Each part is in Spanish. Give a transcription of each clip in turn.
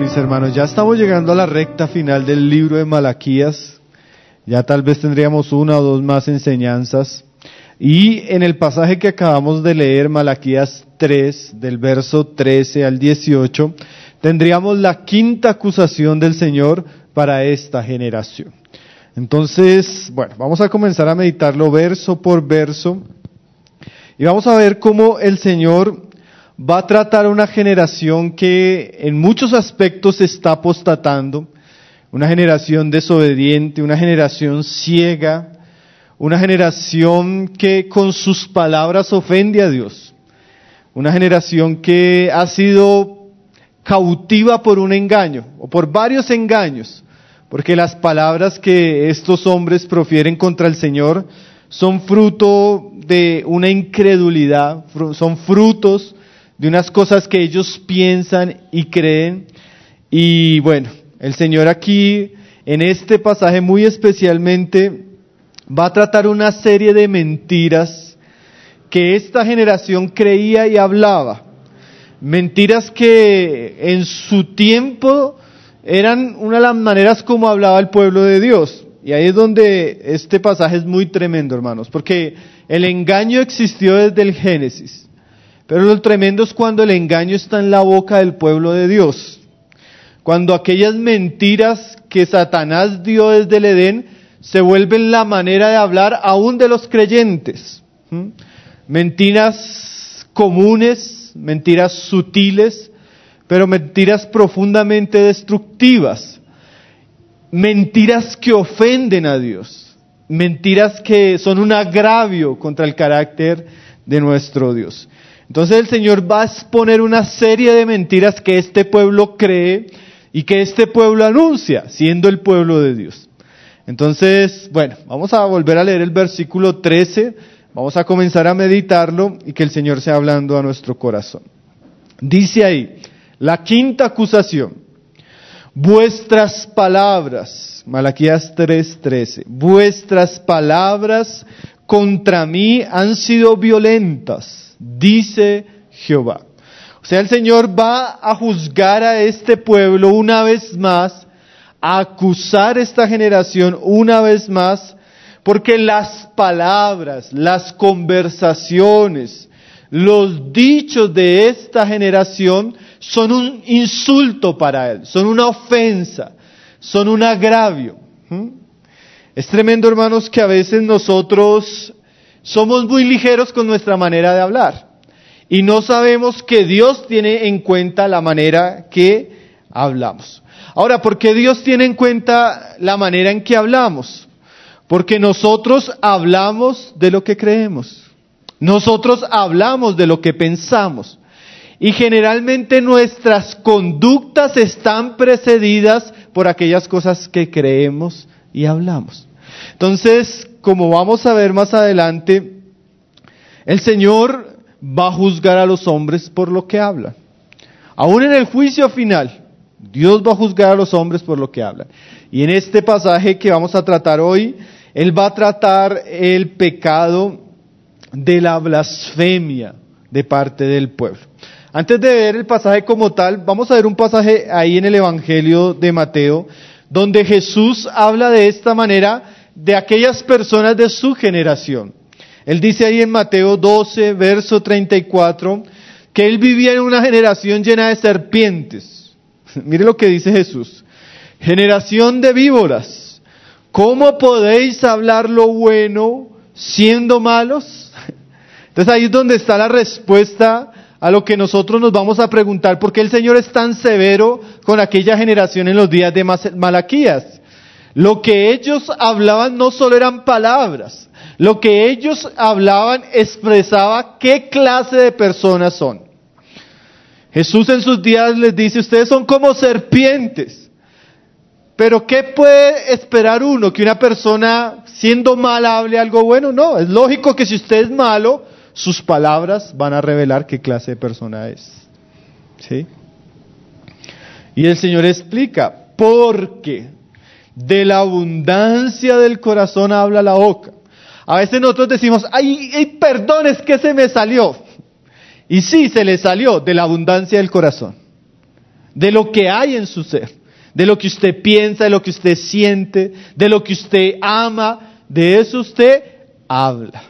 mis hermanos, ya estamos llegando a la recta final del libro de Malaquías. Ya tal vez tendríamos una o dos más enseñanzas. Y en el pasaje que acabamos de leer, Malaquías 3, del verso 13 al 18, tendríamos la quinta acusación del Señor para esta generación. Entonces, bueno, vamos a comenzar a meditarlo verso por verso. Y vamos a ver cómo el Señor va a tratar a una generación que en muchos aspectos está apostatando, una generación desobediente, una generación ciega, una generación que con sus palabras ofende a Dios, una generación que ha sido cautiva por un engaño, o por varios engaños, porque las palabras que estos hombres profieren contra el Señor son fruto de una incredulidad, son frutos de unas cosas que ellos piensan y creen. Y bueno, el Señor aquí, en este pasaje muy especialmente, va a tratar una serie de mentiras que esta generación creía y hablaba. Mentiras que en su tiempo eran una de las maneras como hablaba el pueblo de Dios. Y ahí es donde este pasaje es muy tremendo, hermanos, porque el engaño existió desde el Génesis. Pero lo tremendo es cuando el engaño está en la boca del pueblo de Dios. Cuando aquellas mentiras que Satanás dio desde el Edén se vuelven la manera de hablar aún de los creyentes. Mentiras comunes, mentiras sutiles, pero mentiras profundamente destructivas. Mentiras que ofenden a Dios. Mentiras que son un agravio contra el carácter de nuestro Dios. Entonces el Señor va a exponer una serie de mentiras que este pueblo cree y que este pueblo anuncia, siendo el pueblo de Dios. Entonces, bueno, vamos a volver a leer el versículo 13, vamos a comenzar a meditarlo y que el Señor sea hablando a nuestro corazón. Dice ahí, la quinta acusación, vuestras palabras, Malaquías 3:13, vuestras palabras contra mí han sido violentas, dice Jehová. O sea, el Señor va a juzgar a este pueblo una vez más, a acusar a esta generación una vez más, porque las palabras, las conversaciones, los dichos de esta generación son un insulto para Él, son una ofensa, son un agravio. Es tremendo, hermanos, que a veces nosotros somos muy ligeros con nuestra manera de hablar y no sabemos que Dios tiene en cuenta la manera que hablamos. Ahora, ¿por qué Dios tiene en cuenta la manera en que hablamos? Porque nosotros hablamos de lo que creemos. Nosotros hablamos de lo que pensamos. Y generalmente nuestras conductas están precedidas por aquellas cosas que creemos y hablamos. Entonces, como vamos a ver más adelante, el Señor va a juzgar a los hombres por lo que hablan. Aún en el juicio final, Dios va a juzgar a los hombres por lo que hablan. Y en este pasaje que vamos a tratar hoy, Él va a tratar el pecado de la blasfemia de parte del pueblo. Antes de ver el pasaje como tal, vamos a ver un pasaje ahí en el Evangelio de Mateo, donde Jesús habla de esta manera de aquellas personas de su generación. Él dice ahí en Mateo 12, verso 34, que Él vivía en una generación llena de serpientes. Mire lo que dice Jesús. Generación de víboras, ¿cómo podéis hablar lo bueno siendo malos? Entonces ahí es donde está la respuesta a lo que nosotros nos vamos a preguntar, ¿por qué el Señor es tan severo con aquella generación en los días de Malaquías? Lo que ellos hablaban no solo eran palabras, lo que ellos hablaban expresaba qué clase de personas son. Jesús en sus días les dice, ustedes son como serpientes. Pero ¿qué puede esperar uno? ¿Que una persona siendo mala hable algo bueno? No, es lógico que si usted es malo, sus palabras van a revelar qué clase de persona es. ¿Sí? Y el Señor explica, porque de la abundancia del corazón habla la boca. A veces nosotros decimos, ay, perdón, es que se me salió. Y sí, se le salió de la abundancia del corazón. de lo que hay en su ser, de lo que usted piensa, de lo que usted siente, de lo que usted ama, de eso usted habla.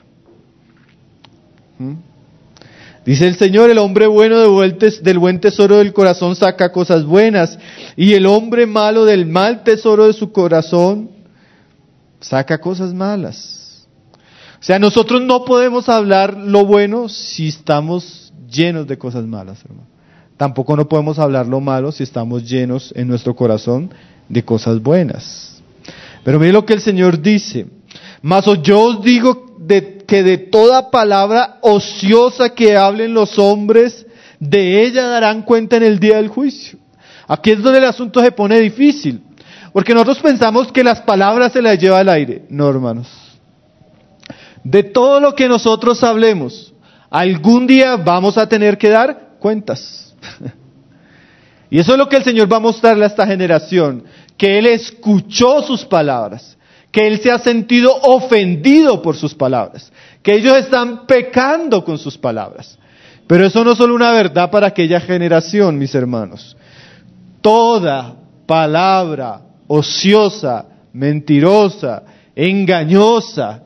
Dice el Señor, el hombre bueno del buen tesoro del corazón saca cosas buenas, y el hombre malo del mal tesoro de su corazón saca cosas malas. O sea, nosotros no podemos hablar lo bueno si estamos llenos de cosas malas, hermano. Tampoco no podemos hablar lo malo si estamos llenos en nuestro corazón de cosas buenas. Pero mire lo que el Señor dice: mas yo os digo que de toda palabra ociosa que hablen los hombres, de ella darán cuenta en el día del juicio. Aquí es donde el asunto se pone difícil, porque nosotros pensamos que las palabras se las lleva el aire. No, hermanos. De todo lo que nosotros hablemos, algún día vamos a tener que dar cuentas. Y eso es lo que el Señor va a mostrarle a esta generación, que Él escuchó sus palabras, que Él se ha sentido ofendido por sus palabras, que ellos están pecando con sus palabras. Pero eso no es solo una verdad para aquella generación, mis hermanos. Toda palabra ociosa, mentirosa, engañosa,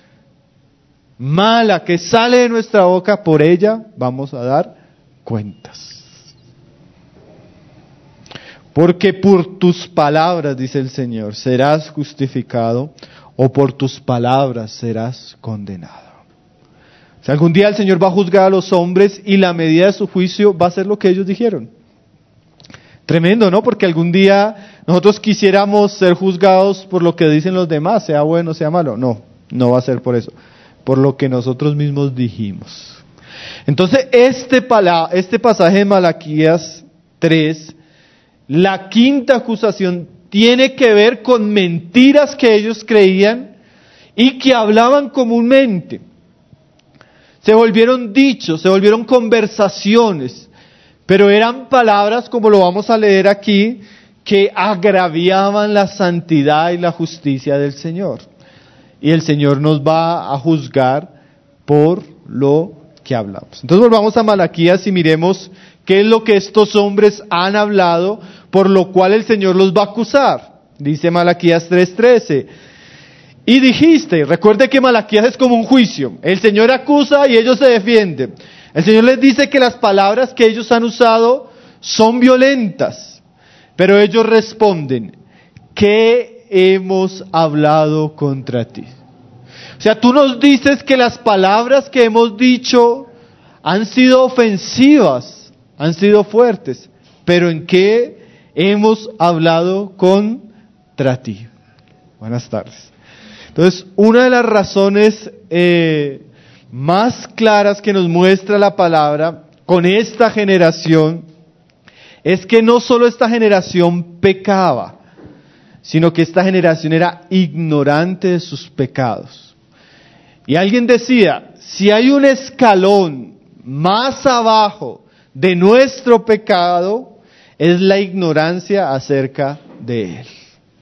mala que sale de nuestra boca, por ella vamos a dar cuentas. Porque por tus palabras, dice el Señor, serás justificado, o por tus palabras serás condenado. O sea, algún día el Señor va a juzgar a los hombres y la medida de su juicio va a ser lo que ellos dijeron. Tremendo, ¿no? Porque algún día nosotros quisiéramos ser juzgados por lo que dicen los demás, sea bueno, sea malo. No, no va a ser por eso, por lo que nosotros mismos dijimos. Entonces, este pasaje de Malaquías 3, la quinta acusación, tiene que ver con mentiras que ellos creían y que hablaban comúnmente. Se volvieron dichos, se volvieron conversaciones, pero eran palabras, como lo vamos a leer aquí, que agraviaban la santidad y la justicia del Señor. Y el Señor nos va a juzgar por lo que hablamos. Entonces volvamos a Malaquías y miremos qué es lo que estos hombres han hablado, por lo cual el Señor los va a acusar. Dice Malaquías 3:13. Y dijiste, recuerde que Malaquías es como un juicio. El Señor acusa y ellos se defienden. El Señor les dice que las palabras que ellos han usado son violentas. Pero ellos responden, ¿qué hemos hablado contra ti? O sea, tú nos dices que las palabras que hemos dicho han sido ofensivas, han sido fuertes. Pero ¿en qué hemos hablado contra ti? Buenas tardes. Entonces, una de las razones más claras que nos muestra la palabra con esta generación es que no solo esta generación pecaba, sino que esta generación era ignorante de sus pecados. Y alguien decía, si hay un escalón más abajo de nuestro pecado, es la ignorancia acerca de él.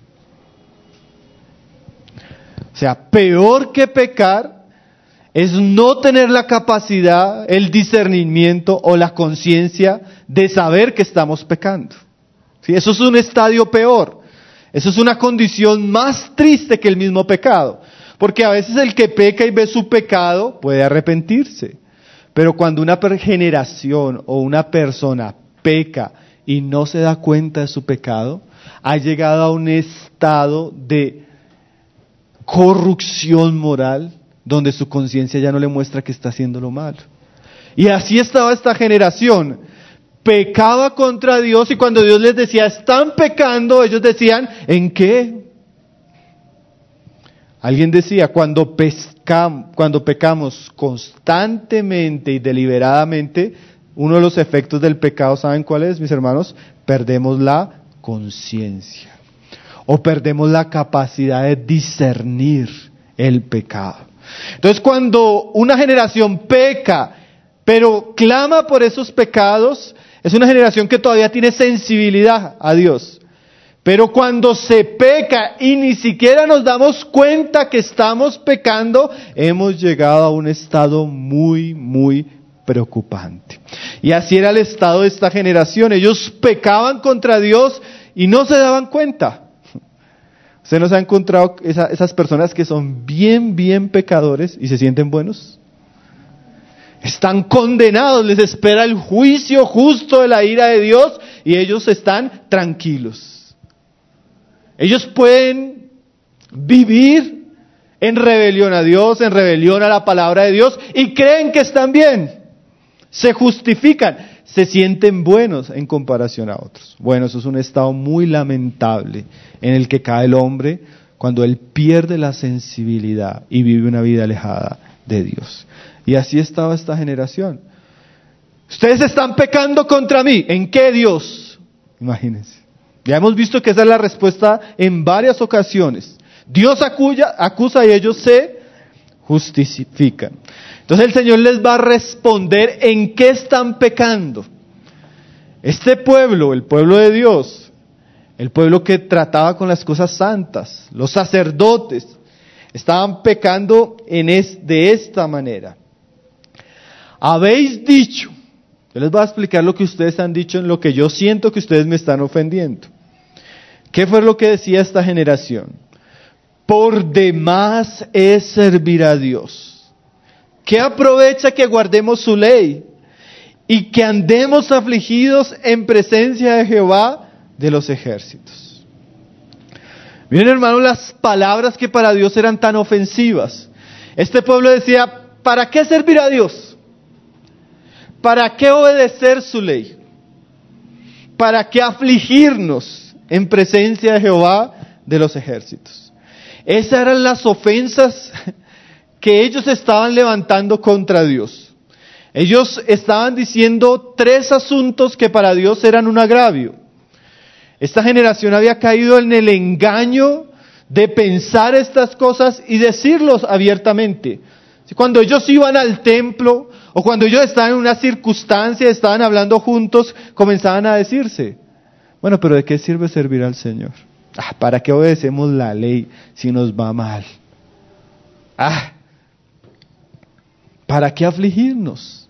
O sea, peor que pecar es no tener la capacidad, el discernimiento o la conciencia de saber que estamos pecando. ¿Sí? Eso es un estadio peor. Eso es una condición más triste que el mismo pecado. Porque a veces el que peca y ve su pecado puede arrepentirse. Pero cuando una generación o una persona peca y no se da cuenta de su pecado, ha llegado a un estado de corrupción moral, donde su conciencia ya no le muestra que está haciendo lo malo. Y así estaba esta generación. Pecaba contra Dios y cuando Dios les decía, están pecando, ellos decían, ¿en qué? Alguien decía, cuando pecamos constantemente y deliberadamente, uno de los efectos del pecado, ¿saben cuál es, mis hermanos? Perdemos la conciencia. O perdemos la capacidad de discernir el pecado. Entonces, cuando una generación peca, pero clama por esos pecados, es una generación que todavía tiene sensibilidad a Dios. Pero cuando se peca y ni siquiera nos damos cuenta que estamos pecando, hemos llegado a un estado muy, muy preocupante. Y así era el estado de esta generación. Ellos pecaban contra Dios y no se daban cuenta. ¿Usted no se ha encontrado esas personas que son bien pecadores y se sienten buenos? Están condenados, les espera el juicio justo de la ira de Dios y ellos están tranquilos. Ellos pueden vivir en rebelión a Dios, en rebelión a la palabra de Dios y creen que están bien. Se justifican, se sienten buenos en comparación a otros. Bueno, eso es un estado muy lamentable en el que cae el hombre cuando él pierde la sensibilidad y vive una vida alejada de Dios. Y así estaba esta generación. Ustedes están pecando contra mí. ¿En qué, Dios? Imagínense. Ya hemos visto que esa es la respuesta en varias ocasiones. Dios acusa y ellos se justifican. Entonces el Señor les va a responder en qué están pecando. Este pueblo, el pueblo de Dios, el pueblo que trataba con las cosas santas, los sacerdotes, estaban pecando de esta manera. Habéis dicho, yo les voy a explicar lo que ustedes han dicho en lo que yo siento que ustedes me están ofendiendo. ¿Qué fue lo que decía esta generación? Por demás es servir a Dios. ¿Qué aprovecha que guardemos su ley y que andemos afligidos en presencia de Jehová de los ejércitos? Miren, hermanos, las palabras que para Dios eran tan ofensivas. Este pueblo decía, ¿para qué servir a Dios? ¿Para qué obedecer su ley? ¿Para qué afligirnos en presencia de Jehová de los ejércitos? Esas eran las ofensas que ellos estaban levantando contra Dios. Ellos estaban diciendo 3 asuntos que para Dios eran un agravio. Esta generación había caído en el engaño de pensar estas cosas y decirlos abiertamente. Cuando ellos iban al templo o cuando ellos estaban en una circunstancia, estaban hablando juntos, comenzaban a decirse, bueno, pero ¿de qué sirve servir al Señor? ¿Para qué obedecemos la ley si nos va mal? ¿Para qué afligirnos?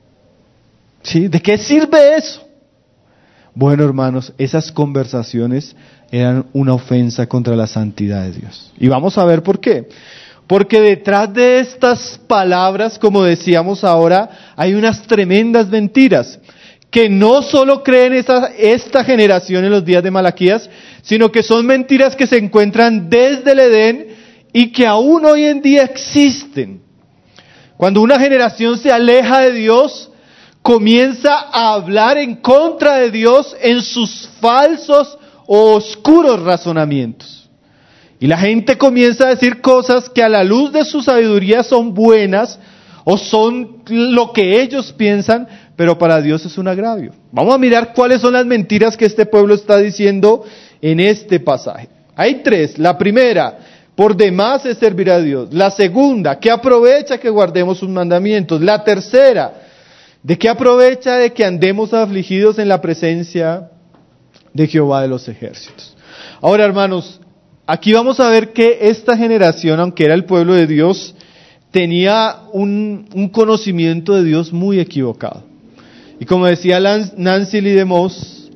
¿Sí? ¿De qué sirve eso? Bueno, hermanos, esas conversaciones eran una ofensa contra la santidad de Dios. Y vamos a ver por qué. Porque detrás de estas palabras, como decíamos ahora, hay unas tremendas mentiras que no solo creen esta generación en los días de Malaquías, sino que son mentiras que se encuentran desde el Edén y que aún hoy en día existen. Cuando una generación se aleja de Dios, comienza a hablar en contra de Dios en sus falsos o oscuros razonamientos. Y la gente comienza a decir cosas que a la luz de su sabiduría son buenas o son lo que ellos piensan, pero para Dios es un agravio. Vamos a mirar cuáles son las mentiras que este pueblo está diciendo en este pasaje. Hay 3. La primera, por demás es servir a Dios. La segunda, ¿qué aprovecha que guardemos sus mandamientos? La tercera, ¿de qué aprovecha de que andemos afligidos en la presencia de Jehová de los ejércitos? Ahora, hermanos, aquí vamos a ver que esta generación, aunque era el pueblo de Dios, tenía un conocimiento de Dios muy equivocado. Y como decía Nancy Lee DeMoss,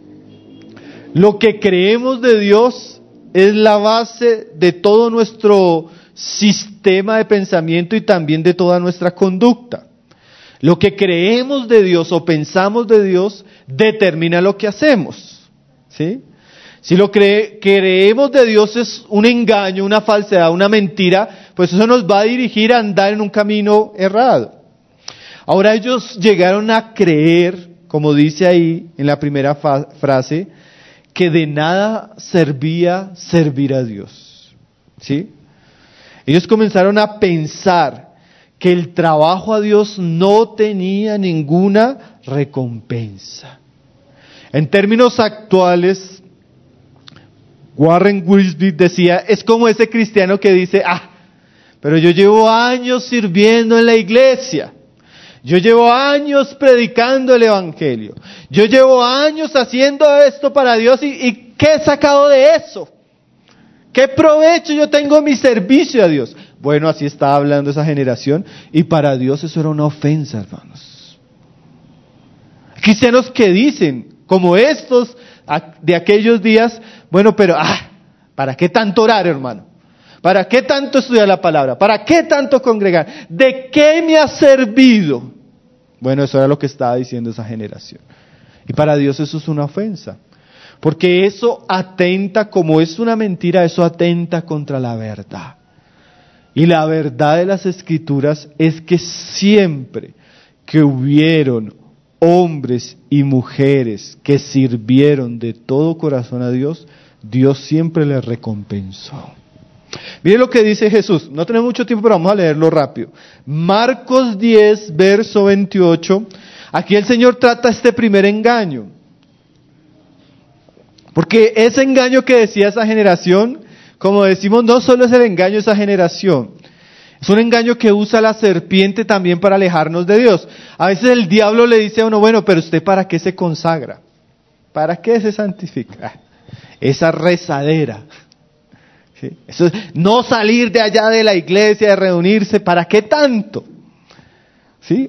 lo que creemos de Dios es la base de todo nuestro sistema de pensamiento y también de toda nuestra conducta. Lo que creemos de Dios o pensamos de Dios determina lo que hacemos, ¿sí? Si lo creemos de Dios es un engaño, una falsedad, una mentira, pues eso nos va a dirigir a andar en un camino errado. Ahora ellos llegaron a creer, como dice ahí en la primera frase, que de nada servía servir a Dios, ¿sí? Ellos comenzaron a pensar que el trabajo a Dios no tenía ninguna recompensa. En términos actuales, Warren Wiersbe decía, es como ese cristiano que dice, pero yo llevo años sirviendo en la iglesia, yo llevo años predicando el evangelio, yo llevo años haciendo esto para Dios y ¿qué he sacado de eso? ¿Qué provecho yo tengo en mi servicio a Dios? Bueno, así estaba hablando esa generación y para Dios eso era una ofensa, hermanos. Cristianos que dicen, como estos de aquellos días, bueno, pero ¿para qué tanto orar, hermano? ¿Para qué tanto estudiar la palabra? ¿Para qué tanto congregar? ¿De qué me ha servido? Bueno, eso era lo que estaba diciendo esa generación. Y para Dios eso es una ofensa. Porque eso atenta, como es una mentira, eso atenta contra la verdad. Y la verdad de las Escrituras es que siempre que hubieron hombres y mujeres que sirvieron de todo corazón a Dios, Dios siempre les recompensó. Miren lo que dice Jesús. No tenemos mucho tiempo, pero vamos a leerlo rápido. Marcos 10, verso 28. Aquí el Señor trata este primer engaño. Porque ese engaño que decía esa generación, como decimos, no solo es el engaño de esa generación. Es un engaño que usa la serpiente también para alejarnos de Dios. A veces el diablo le dice a uno, bueno, pero usted ¿para qué se consagra? ¿Para qué se santifica? Esa rezadera. ¿Sí? Eso es no salir de allá de la iglesia, de reunirse, ¿para qué tanto? ¿Sí?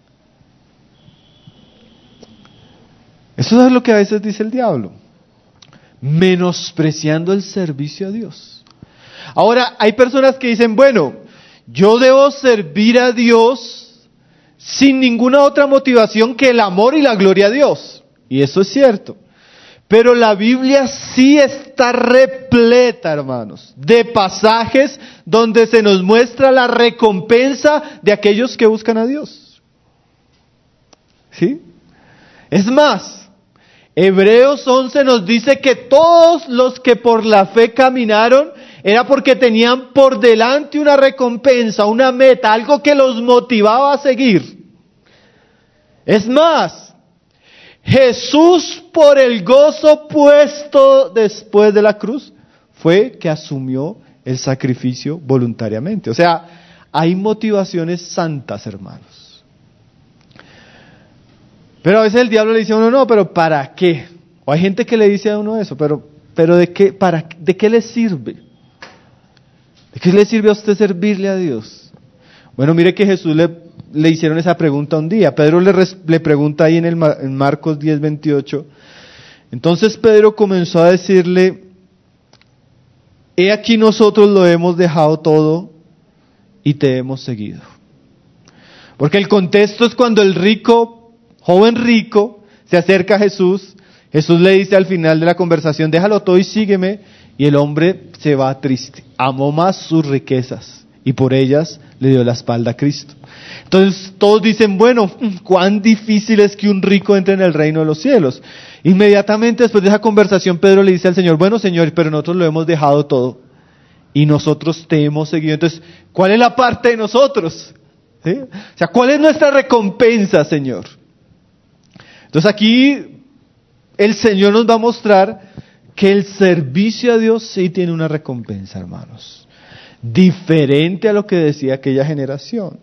Eso es lo que a veces dice el diablo. Menospreciando el servicio a Dios. Ahora, hay personas que dicen, bueno, yo debo servir a Dios sin ninguna otra motivación que el amor y la gloria a Dios. Y eso es cierto. Pero la Biblia sí está repleta, hermanos, de pasajes donde se nos muestra la recompensa de aquellos que buscan a Dios. ¿Sí? Es más, Hebreos 11 nos dice que todos los que por la fe caminaron era porque tenían por delante una recompensa, una meta, algo que los motivaba a seguir. Es más, Jesús por el gozo puesto después de la cruz fue que asumió el sacrificio voluntariamente. O sea, hay motivaciones santas, hermanos. Pero a veces el diablo le dice a uno, no, pero ¿para qué? O hay gente que le dice a uno eso, pero ¿de qué, de qué le sirve? ¿De qué le sirve a usted servirle a Dios? Bueno, mire que Jesús le hicieron esa pregunta un día. Pedro le pregunta ahí en Marcos 10, 28. Entonces Pedro comenzó a decirle, he aquí nosotros lo hemos dejado todo y te hemos seguido. Porque el contexto es cuando el joven rico, se acerca a Jesús. Jesús le dice al final de la conversación, déjalo todo y sígueme. Y el hombre se va triste. Amó más sus riquezas y por ellas le dio la espalda a Cristo. Entonces todos dicen, bueno, cuán difícil es que un rico entre en el reino de los cielos. Inmediatamente después de esa conversación, Pedro le dice al Señor, bueno, Señor, pero nosotros lo hemos dejado todo y nosotros te hemos seguido. Entonces, ¿cuál es la parte de nosotros? ¿Sí? O sea, ¿cuál es nuestra recompensa, Señor? Entonces aquí el Señor nos va a mostrar que el servicio a Dios sí tiene una recompensa, hermanos. Diferente a lo que decía aquella generación.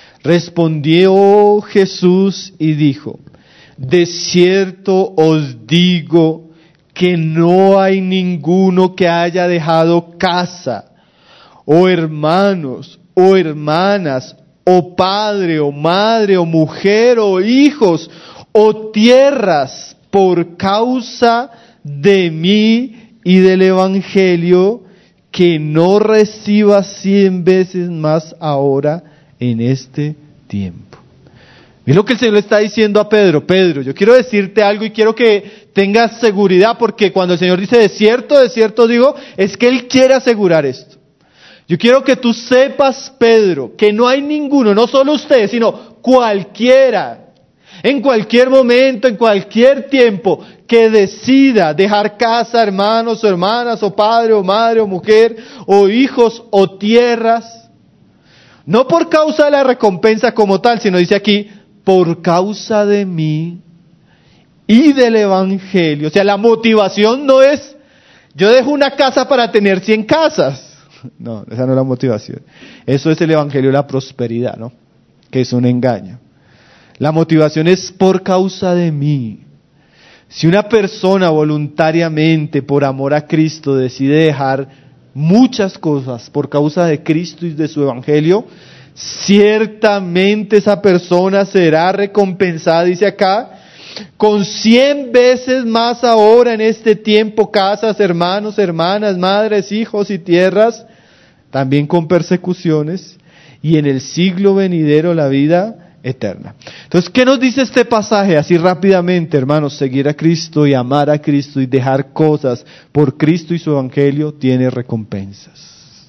Respondió Jesús y dijo, de cierto os digo que no hay ninguno que haya dejado casa, o hermanos, o hermanas, o padre, o madre, o mujer, o hijos, o tierras, por causa de mí y del Evangelio, que no reciba 100 veces más ahora en este tiempo. Es lo que el Señor le está diciendo a Pedro. Pedro, yo quiero decirte algo y quiero que tengas seguridad, porque cuando el Señor dice de cierto digo, es que Él quiere asegurar esto. Yo quiero que tú sepas, Pedro, que no hay ninguno, no solo usted, sino cualquiera, en cualquier momento, en cualquier tiempo, que decida dejar casa, hermanos o hermanas, o padre o madre o mujer, o hijos o tierras, no por causa de la recompensa como tal, sino dice aquí, por causa de mí y del Evangelio. O sea, la motivación no es, yo dejo una casa para tener 100 casas. No, esa no es la motivación. Eso es el Evangelio de la prosperidad, ¿no? Que es un engaño. La motivación es por causa de mí. Si una persona voluntariamente, por amor a Cristo, decide dejar muchas cosas por causa de Cristo y de su Evangelio, ciertamente esa persona será recompensada, dice acá, con 100 veces más ahora en este tiempo, casas, hermanos, hermanas, madres, hijos y tierras, también con persecuciones, y en el siglo venidero la vida eterna. Entonces, ¿qué nos dice este pasaje? Así rápidamente, hermanos, seguir a Cristo y amar a Cristo y dejar cosas por Cristo y su evangelio tiene recompensas.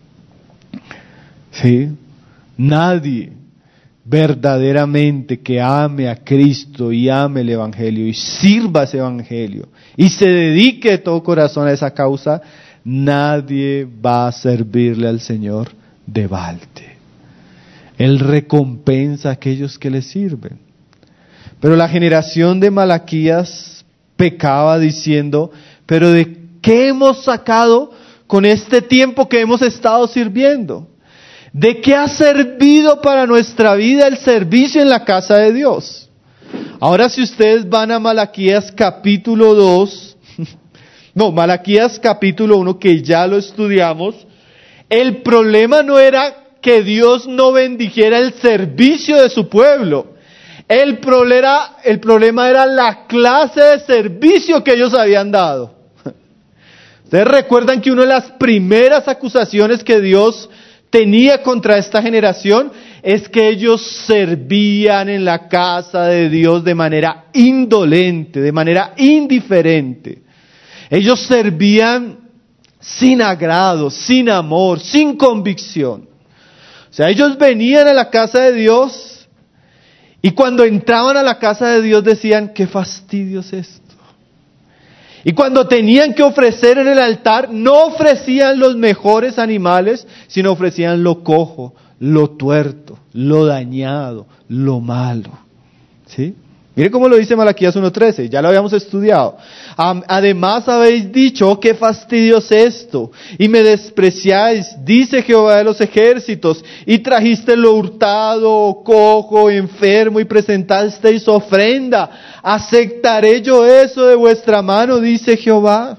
¿Sí? Nadie verdaderamente que ame a Cristo y ame el evangelio y sirva ese evangelio y se dedique de todo corazón a esa causa, nadie va a servirle al Señor de balde. Él recompensa a aquellos que le sirven. Pero la generación de Malaquías pecaba diciendo, pero ¿de qué hemos sacado con este tiempo que hemos estado sirviendo? ¿De qué ha servido para nuestra vida el servicio en la casa de Dios? Ahora si ustedes van a Malaquías capítulo 2, Malaquías capítulo 1, que ya lo estudiamos, el problema no era que Dios no bendijera el servicio de su pueblo. El problema era la clase de servicio que ellos habían dado. Ustedes recuerdan que una de las primeras acusaciones que Dios tenía contra esta generación es que ellos servían en la casa de Dios de manera indolente, de manera indiferente. Ellos servían sin agrado, sin amor, sin convicción. O sea, ellos venían a la casa de Dios y cuando entraban a la casa de Dios decían, qué fastidio es esto. Y cuando tenían que ofrecer en el altar, no ofrecían los mejores animales, sino ofrecían lo cojo, lo tuerto, lo dañado, lo malo. ¿Sí? Mire cómo lo dice Malaquías 1:13, ya lo habíamos estudiado. Además habéis dicho, qué fastidio es esto, y me despreciáis, dice Jehová de los ejércitos, y trajiste lo hurtado, cojo, enfermo, y presentasteis ofrenda. ¿Aceptaré yo eso de vuestra mano? Dice Jehová.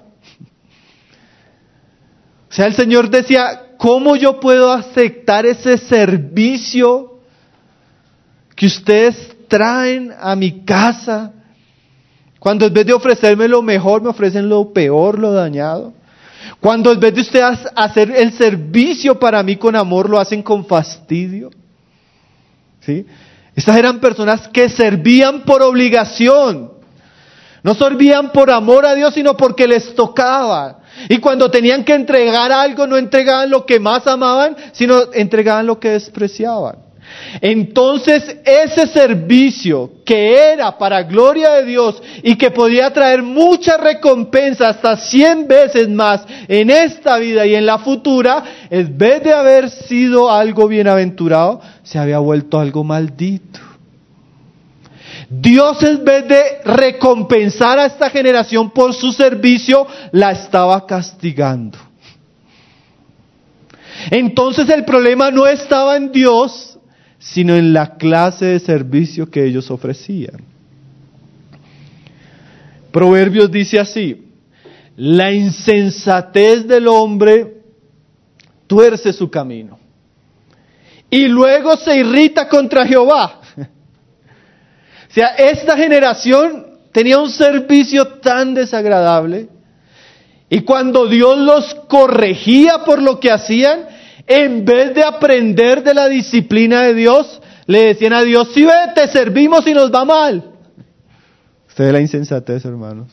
O sea, el Señor decía, ¿cómo yo puedo aceptar ese servicio que ustedes traen a mi casa, cuando en vez de ofrecerme lo mejor me ofrecen lo peor, lo dañado? Cuando en vez de ustedes hacer el servicio para mí con amor, lo hacen con fastidio. ¿Sí? Estas eran personas que servían por obligación, no servían por amor a Dios, sino porque les tocaba. Y cuando tenían que entregar algo, no entregaban lo que más amaban, sino entregaban lo que despreciaban. Entonces ese servicio que era para gloria de Dios y que podía traer mucha recompensa, hasta 100 veces más en esta vida y en la futura, en vez de haber sido algo bienaventurado, se había vuelto algo maldito. Dios, en vez de recompensar a esta generación por su servicio, la estaba castigando. Entonces el problema no estaba en Dios, sino en la clase de servicio que ellos ofrecían. Proverbios dice así: la insensatez del hombre tuerce su camino y luego se irrita contra Jehová. O sea, esta generación tenía un servicio tan desagradable, y cuando Dios los corregía por lo que hacían, en vez de aprender de la disciplina de Dios, le decían a Dios, sí, ve, te servimos y nos va mal. Usted ve la insensatez, hermanos.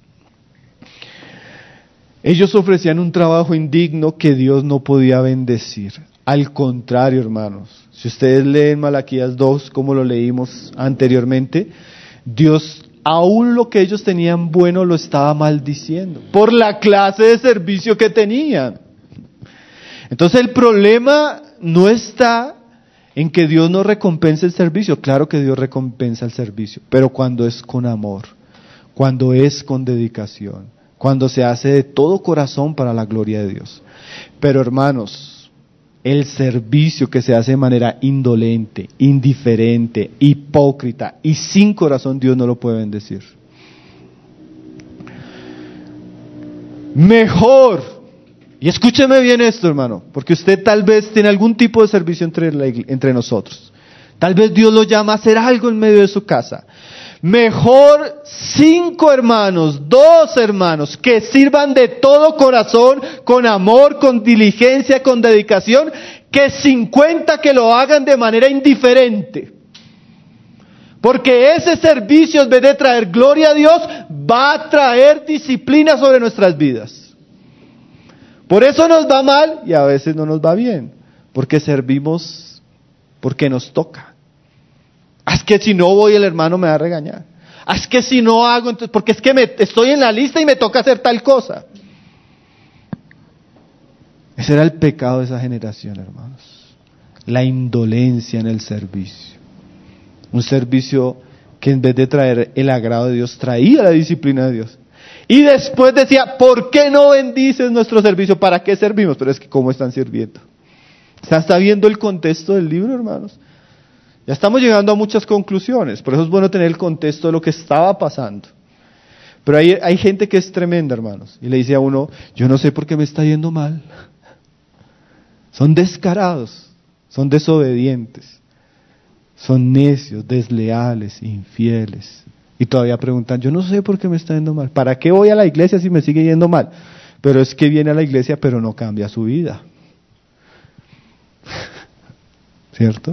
Ellos ofrecían un trabajo indigno que Dios no podía bendecir. Al contrario, hermanos, si ustedes leen Malaquías 2, como lo leímos anteriormente, Dios, aún lo que ellos tenían bueno, lo estaba maldiciendo por la clase de servicio que tenían. Entonces el problema no está en que Dios no recompense el servicio. Claro que Dios recompensa el servicio, pero cuando es con amor, cuando es con dedicación, cuando se hace de todo corazón para la gloria de Dios. Pero hermanos, el servicio que se hace de manera indolente, indiferente, hipócrita y sin corazón, Dios no lo puede bendecir. Mejor. Y escúcheme bien esto, hermano, porque usted tal vez tiene algún tipo de servicio entre nosotros. Tal vez Dios lo llama a hacer algo en medio de su casa. Mejor 5 hermanos, 2 hermanos, que sirvan de todo corazón, con amor, con diligencia, con dedicación, que 50 que lo hagan de manera indiferente. Porque ese servicio, en vez de traer gloria a Dios, va a traer disciplina sobre nuestras vidas. Por eso nos va mal y a veces no nos va bien, porque servimos porque nos toca. Es que si no voy el hermano me va a regañar. Es que si no hago, entonces, porque es que estoy en la lista y me toca hacer tal cosa. Ese era el pecado de esa generación, hermanos. La indolencia en el servicio. Un servicio que en vez de traer el agrado de Dios, traía la disciplina de Dios. Y después decía, ¿por qué no bendices nuestro servicio? ¿Para qué servimos? Pero es que ¿cómo están sirviendo? ¿Está viendo el contexto del libro, hermanos? Ya estamos llegando a muchas conclusiones, por eso es bueno tener el contexto de lo que estaba pasando. Pero hay gente que es tremenda, hermanos, y le dice a uno, yo no sé por qué me está yendo mal. Son descarados, son desobedientes, son necios, desleales, infieles. Y todavía preguntan, yo no sé por qué me está yendo mal. ¿Para qué voy a la iglesia si me sigue yendo mal? Pero es que viene a la iglesia pero no cambia su vida. ¿Cierto?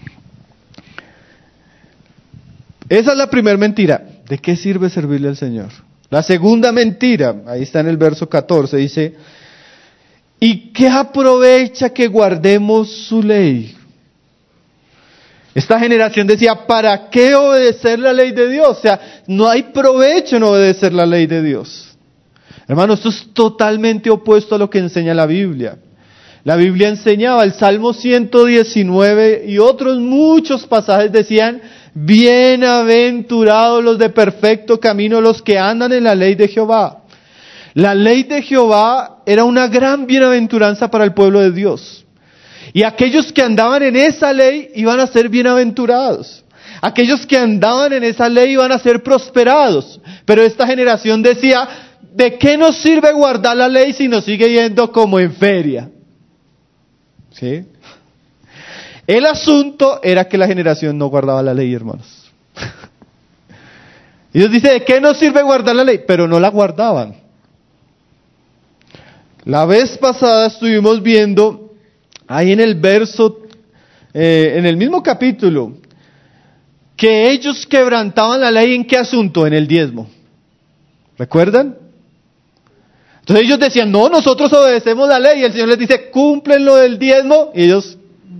Esa es la primera mentira. ¿De qué sirve servirle al Señor? La segunda mentira, ahí está en el verso 14, dice, ¿y qué aprovecha que guardemos su ley? Esta generación decía, ¿para qué obedecer la ley de Dios? O sea, no hay provecho en obedecer la ley de Dios. Hermano, esto es totalmente opuesto a lo que enseña la Biblia. La Biblia enseñaba, el Salmo 119 y otros muchos pasajes decían, bienaventurados los de perfecto camino, los que andan en la ley de Jehová. La ley de Jehová era una gran bienaventuranza para el pueblo de Dios. Y aquellos que andaban en esa ley iban a ser bienaventurados. Aquellos que andaban en esa ley iban a ser prosperados. Pero esta generación decía, ¿de qué nos sirve guardar la ley si nos sigue yendo como en feria? ¿Sí? El asunto era que la generación no guardaba la ley, hermanos. Y Dios dice, ¿de qué nos sirve guardar la ley? Pero no la guardaban. La vez pasada estuvimos viendo, ahí en el verso, en el mismo capítulo, que ellos quebrantaban la ley ¿en qué asunto? En el diezmo. ¿Recuerdan? Entonces ellos decían, no, nosotros obedecemos la ley. Y el Señor les dice, cumplen lo del diezmo. Y ellos...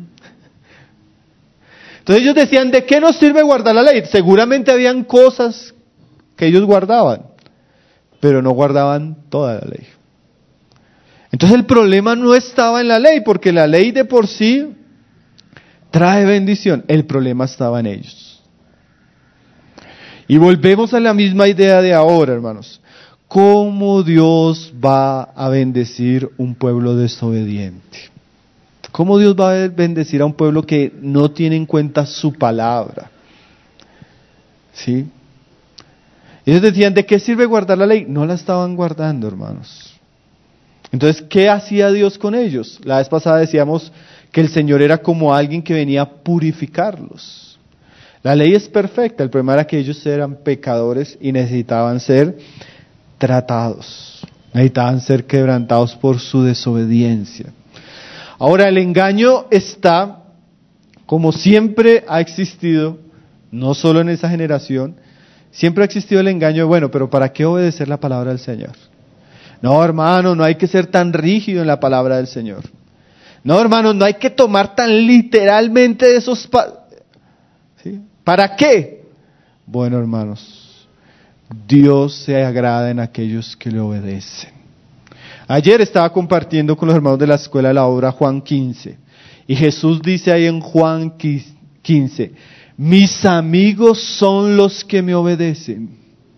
Entonces ellos decían, ¿de qué nos sirve guardar la ley? Seguramente habían cosas que ellos guardaban, pero no guardaban toda la ley. Entonces el problema no estaba en la ley, porque la ley de por sí trae bendición. El problema estaba en ellos. Y volvemos a la misma idea de ahora, hermanos. ¿Cómo Dios va a bendecir un pueblo desobediente? ¿Cómo Dios va a bendecir a un pueblo que no tiene en cuenta su palabra? ¿Sí? Ellos decían, ¿de qué sirve guardar la ley? No la estaban guardando, hermanos. Entonces, ¿qué hacía Dios con ellos? La vez pasada decíamos que el Señor era como alguien que venía a purificarlos. La ley es perfecta, el problema era que ellos eran pecadores y necesitaban ser tratados. Necesitaban ser quebrantados por su desobediencia. Ahora, el engaño está, como siempre ha existido, no solo en esa generación, siempre ha existido el engaño de, bueno, pero ¿para qué obedecer la palabra del Señor? No, hermano, no hay que ser tan rígido en la palabra del Señor. No, hermano, no hay que tomar tan literalmente esos... ¿Sí? ¿Para qué? Bueno, hermanos, Dios se agrada en aquellos que le obedecen. Ayer estaba compartiendo con los hermanos de la escuela la obra Juan 15. Y Jesús dice ahí en Juan 15, mis amigos son los que me obedecen.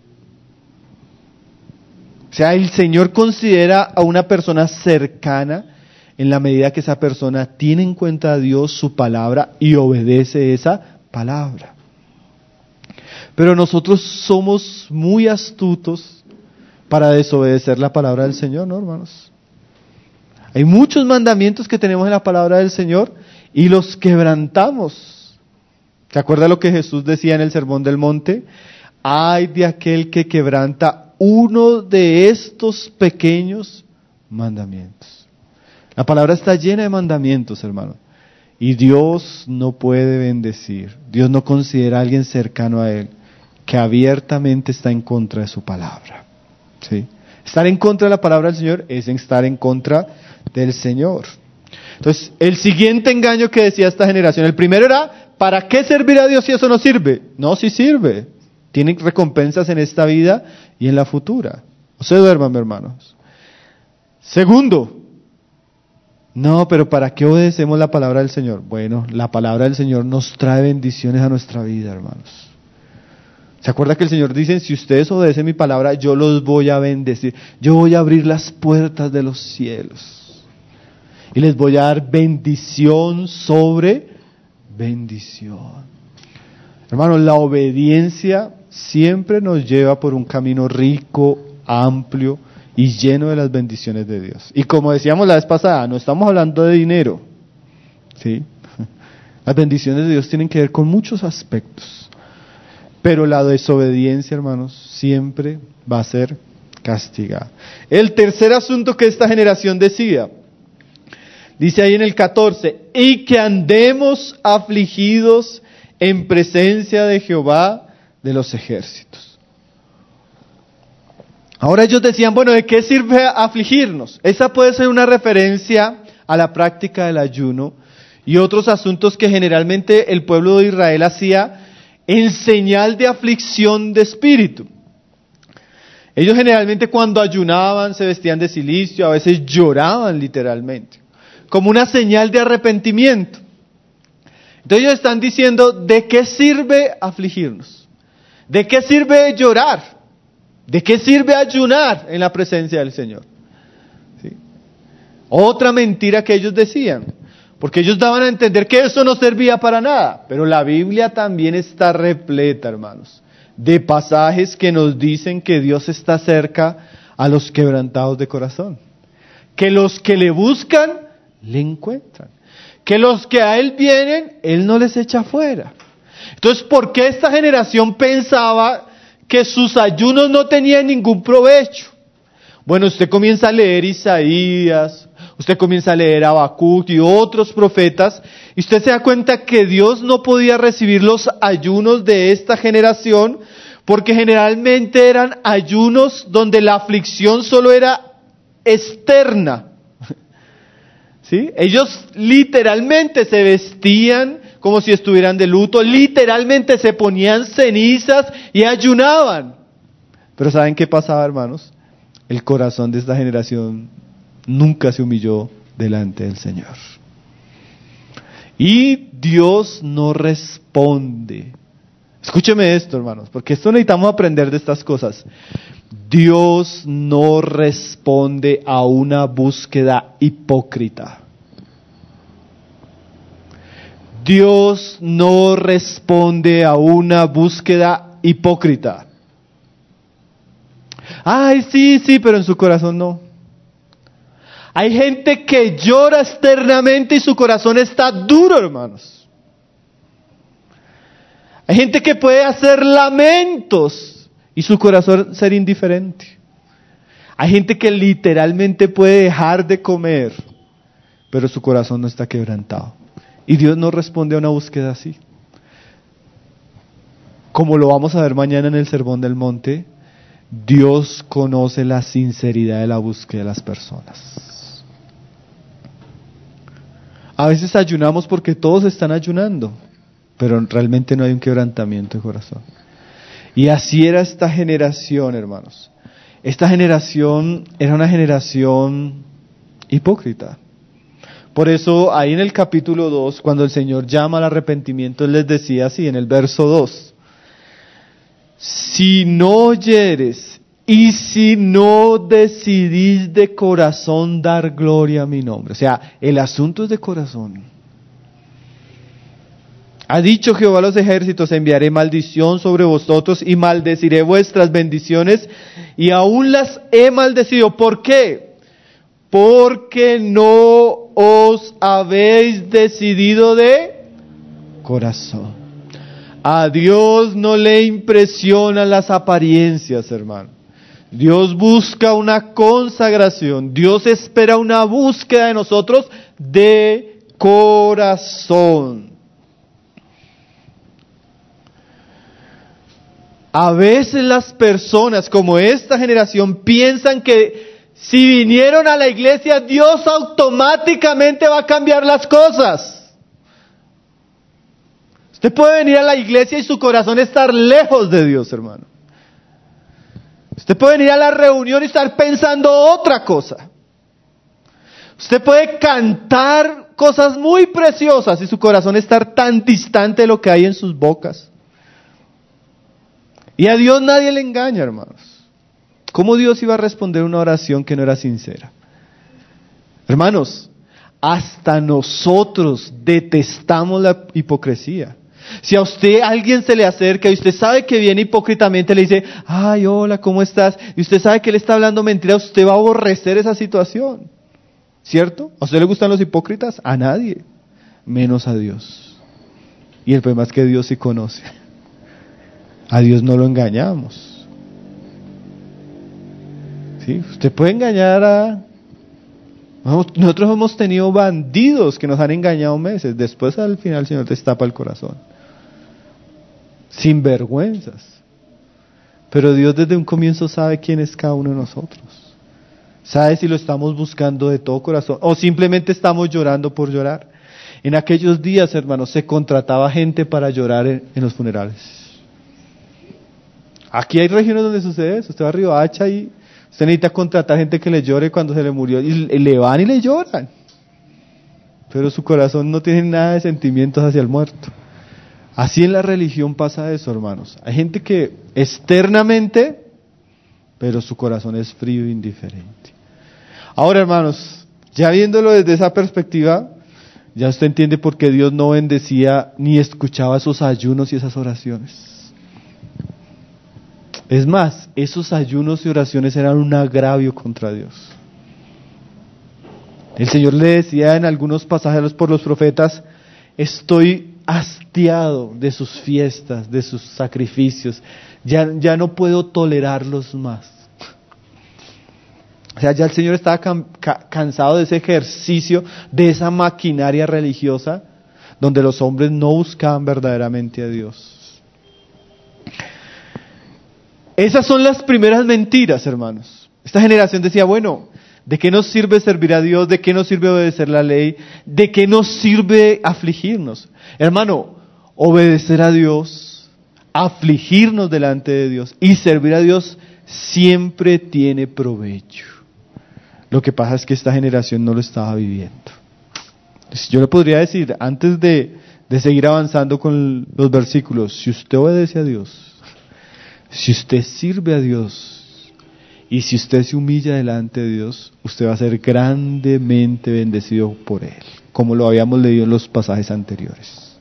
O sea, el Señor considera a una persona cercana en la medida que esa persona tiene en cuenta a Dios, su palabra, y obedece esa palabra. Pero nosotros somos muy astutos para desobedecer la palabra del Señor, ¿no, hermanos? Hay muchos mandamientos que tenemos en la palabra del Señor y los quebrantamos. ¿Se acuerda lo que Jesús decía en el Sermón del Monte? Ay de aquel que quebranta uno de estos pequeños mandamientos. La palabra está llena de mandamientos, hermano. Y Dios no puede bendecir. Dios no considera a alguien cercano a Él que abiertamente está en contra de su palabra. ¿Sí? Estar en contra de la palabra del Señor es estar en contra del Señor. Entonces, el siguiente engaño que decía esta generación, el primero era, ¿para qué servir a Dios si eso no sirve? No, sí sirve. Tienen recompensas en esta vida y en la futura. No se duerman, hermanos. Segundo, no, pero ¿para qué obedecemos la palabra del Señor? Bueno, la palabra del Señor nos trae bendiciones a nuestra vida, hermanos. ¿Se acuerda que el Señor dice, si ustedes obedecen mi palabra, yo los voy a bendecir? Yo voy a abrir las puertas de los cielos. Y les voy a dar bendición sobre bendición. Hermanos, la obediencia siempre nos lleva por un camino rico, amplio y lleno de las bendiciones de Dios. Y como decíamos la vez pasada, no estamos hablando de dinero, ¿sí? Las bendiciones de Dios tienen que ver con muchos aspectos. Pero la desobediencia, hermanos, siempre va a ser castigada. El tercer asunto que esta generación decía, dice ahí en el 14, y que andemos afligidos en presencia de Jehová de los ejércitos. Ahora ellos decían, bueno, ¿de qué sirve afligirnos? Esa puede ser una referencia a la práctica del ayuno y otros asuntos que generalmente el pueblo de Israel hacía en señal de aflicción de espíritu. Ellos generalmente cuando ayunaban se vestían de cilicio, a veces lloraban literalmente, como una señal de arrepentimiento. Entonces ellos están diciendo, ¿de qué sirve afligirnos? ¿De qué sirve llorar? ¿De qué sirve ayunar en la presencia del Señor? ¿Sí? Otra mentira que ellos decían, porque ellos daban a entender que eso no servía para nada, pero la Biblia también está repleta, hermanos, de pasajes que nos dicen que Dios está cerca a los quebrantados de corazón, que los que le buscan, le encuentran, que los que a Él vienen, Él no les echa fuera. Entonces, ¿por qué esta generación pensaba que sus ayunos no tenían ningún provecho? Bueno, usted comienza a leer Isaías, usted comienza a leer Habacuc y otros profetas, y usted se da cuenta que Dios no podía recibir los ayunos de esta generación, porque generalmente eran ayunos donde la aflicción solo era externa. ¿Sí? Ellos literalmente se vestían como si estuvieran de luto, literalmente se ponían cenizas y ayunaban. Pero ¿saben qué pasaba, hermanos? El corazón de esta generación nunca se humilló delante del Señor. Y Dios no responde. Escúcheme esto, hermanos, porque esto necesitamos aprender de estas cosas. Dios no responde a una búsqueda hipócrita. Dios no responde a una búsqueda hipócrita. Ay, sí, pero en su corazón no. Hay gente que llora externamente y su corazón está duro, hermanos. Hay gente que puede hacer lamentos y su corazón ser indiferente. Hay gente que literalmente puede dejar de comer, pero su corazón no está quebrantado. Y Dios no responde a una búsqueda así. Como lo vamos a ver mañana en el Sermón del Monte, Dios conoce la sinceridad de la búsqueda de las personas. A veces ayunamos porque todos están ayunando, pero realmente no hay un quebrantamiento de corazón. Y así era esta generación, hermanos. Esta generación era una generación hipócrita. Por eso ahí en el capítulo 2, cuando el Señor llama al arrepentimiento, Él les decía así en el verso 2. Si no oyeres y si no decidís de corazón dar gloria a mi nombre. O sea, el asunto es de corazón. Ha dicho Jehová a los ejércitos, enviaré maldición sobre vosotros y maldeciré vuestras bendiciones y aún las he maldecido. ¿Por qué? Porque no os habéis decidido de corazón. A Dios no le impresionan las apariencias, hermano. Dios busca una consagración. Dios espera una búsqueda de nosotros de corazón. A veces las personas, como esta generación, piensan que si vinieron a la iglesia, Dios automáticamente va a cambiar las cosas. Usted puede venir a la iglesia y su corazón estar lejos de Dios, hermano. Usted puede venir a la reunión y estar pensando otra cosa. Usted puede cantar cosas muy preciosas y su corazón estar tan distante de lo que hay en sus bocas. Y a Dios nadie le engaña, hermanos. ¿Cómo Dios iba a responder una oración que no era sincera? Hermanos, hasta nosotros detestamos la hipocresía. Si a usted alguien se le acerca y usted sabe que viene hipócritamente, le dice, ay, hola, ¿cómo estás? Y usted sabe que él está hablando mentira, usted va a aborrecer esa situación. ¿Cierto? ¿A usted le gustan los hipócritas? A nadie, menos a Dios. Y el problema es que Dios sí conoce. A Dios no lo engañamos. ¿Sí? Usted puede engañar a... Nosotros hemos tenido bandidos que nos han engañado meses. Después al final el Señor destapa el corazón. Sin vergüenzas. Pero Dios desde un comienzo sabe quién es cada uno de nosotros. Sabe si lo estamos buscando de todo corazón o simplemente estamos llorando por llorar. En aquellos días, hermanos, se contrataba gente para llorar en los funerales. Aquí hay regiones donde sucede eso. Usted va a Riohacha y usted necesita contratar gente que le llore cuando se le murió y le van y le lloran. Pero su corazón no tiene nada de sentimientos hacia el muerto. Así en la religión pasa eso, hermanos. Hay gente que externamente, pero su corazón es frío e indiferente. Ahora, hermanos, ya viéndolo desde esa perspectiva, ya usted entiende por qué Dios no bendecía ni escuchaba esos ayunos y esas oraciones. Es más, esos ayunos y oraciones eran un agravio contra Dios. El Señor le decía en algunos pasajes por los profetas, estoy hastiado de sus fiestas, de sus sacrificios, ya no puedo tolerarlos más. O sea, ya el Señor estaba cansado de ese ejercicio, de esa maquinaria religiosa, donde los hombres no buscaban verdaderamente a Dios. Esas son las primeras mentiras, hermanos. Esta generación decía, bueno, ¿de qué nos sirve servir a Dios? ¿De qué nos sirve obedecer la ley? ¿De qué nos sirve afligirnos? Hermano, obedecer a Dios, afligirnos delante de Dios y servir a Dios siempre tiene provecho. Lo que pasa es que esta generación no lo estaba viviendo. Entonces, yo le podría decir, antes de seguir avanzando con los versículos, si usted obedece a Dios, si usted sirve a Dios y si usted se humilla delante de Dios, usted va a ser grandemente bendecido por Él, como lo habíamos leído en los pasajes anteriores.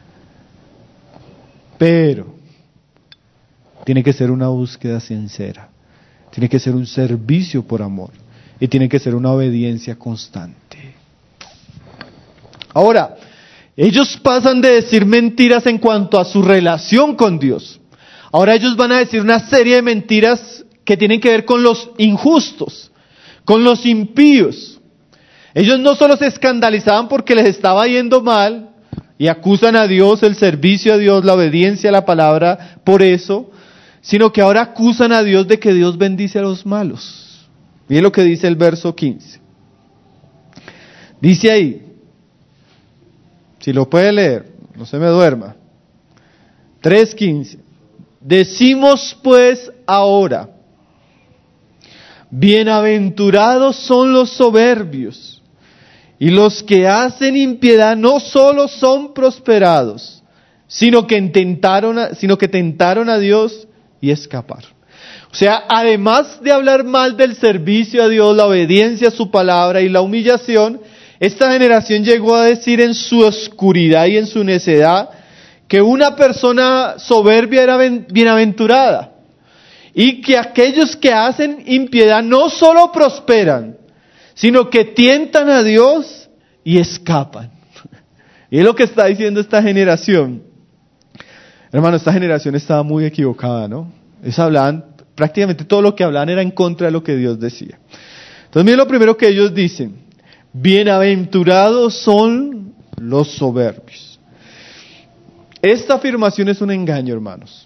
Pero tiene que ser una búsqueda sincera, tiene que ser un servicio por amor y tiene que ser una obediencia constante. Ahora, ellos pasan de decir mentiras en cuanto a su relación con Dios. Ahora ellos van a decir una serie de mentiras que tienen que ver con los injustos, con los impíos. Ellos no solo se escandalizaban porque les estaba yendo mal y acusan a Dios, el servicio a Dios, la obediencia a la palabra por eso, sino que ahora acusan a Dios de que Dios bendice a los malos. Miren lo que dice el verso 15. Dice ahí, si lo puede leer, no se me duerma. 3:15. Decimos pues ahora, bienaventurados son los soberbios, y los que hacen impiedad no solo son prosperados, sino que tentaron a Dios y escaparon. O sea, además de hablar mal del servicio a Dios, la obediencia a su palabra y la humillación, esta generación llegó a decir en su oscuridad y en su necedad que una persona soberbia era bienaventurada y que aquellos que hacen impiedad no solo prosperan, sino que tientan a Dios y escapan. Y es lo que está diciendo esta generación. Hermano, esta generación estaba muy equivocada, ¿no? Ellos hablaban, prácticamente todo lo que hablaban era en contra de lo que Dios decía. Entonces, miren lo primero que ellos dicen: bienaventurados son los soberbios. Esta afirmación es un engaño, hermanos.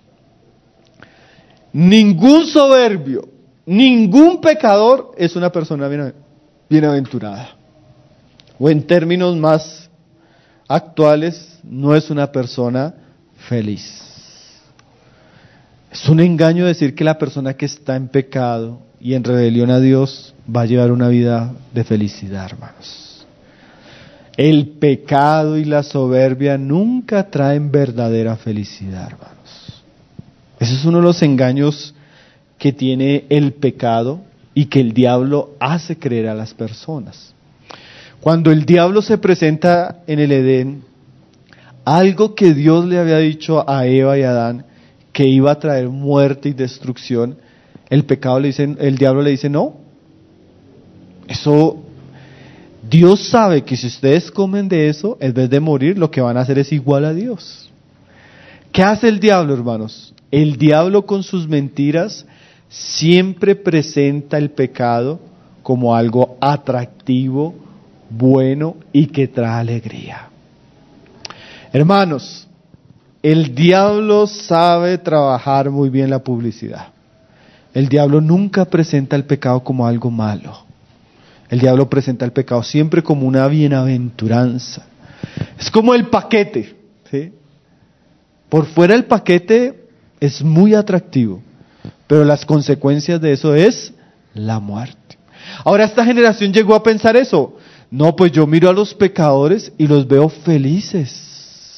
Ningún soberbio, ningún pecador es una persona bienaventurada. O en términos más actuales, no es una persona feliz. Es un engaño decir que la persona que está en pecado y en rebelión a Dios va a llevar una vida de felicidad, hermanos. El pecado y la soberbia nunca traen verdadera felicidad, hermanos. Ese es uno de los engaños que tiene el pecado y que el diablo hace creer a las personas. Cuando el diablo se presenta en el Edén, algo que Dios le había dicho a Eva y a Adán, que iba a traer muerte y destrucción, el diablo le dice, no. Eso, Dios sabe que si ustedes comen de eso, en vez de morir, lo que van a hacer es igual a Dios. ¿Qué hace el diablo, hermanos? El diablo con sus mentiras siempre presenta el pecado como algo atractivo, bueno y que trae alegría. Hermanos, el diablo sabe trabajar muy bien la publicidad. El diablo nunca presenta el pecado como algo malo. El diablo presenta el pecado siempre como una bienaventuranza. Es como el paquete, ¿sí? Por fuera el paquete es muy atractivo, pero las consecuencias de eso es la muerte. Ahora esta generación llegó a pensar eso. No, pues yo miro a los pecadores y los veo felices.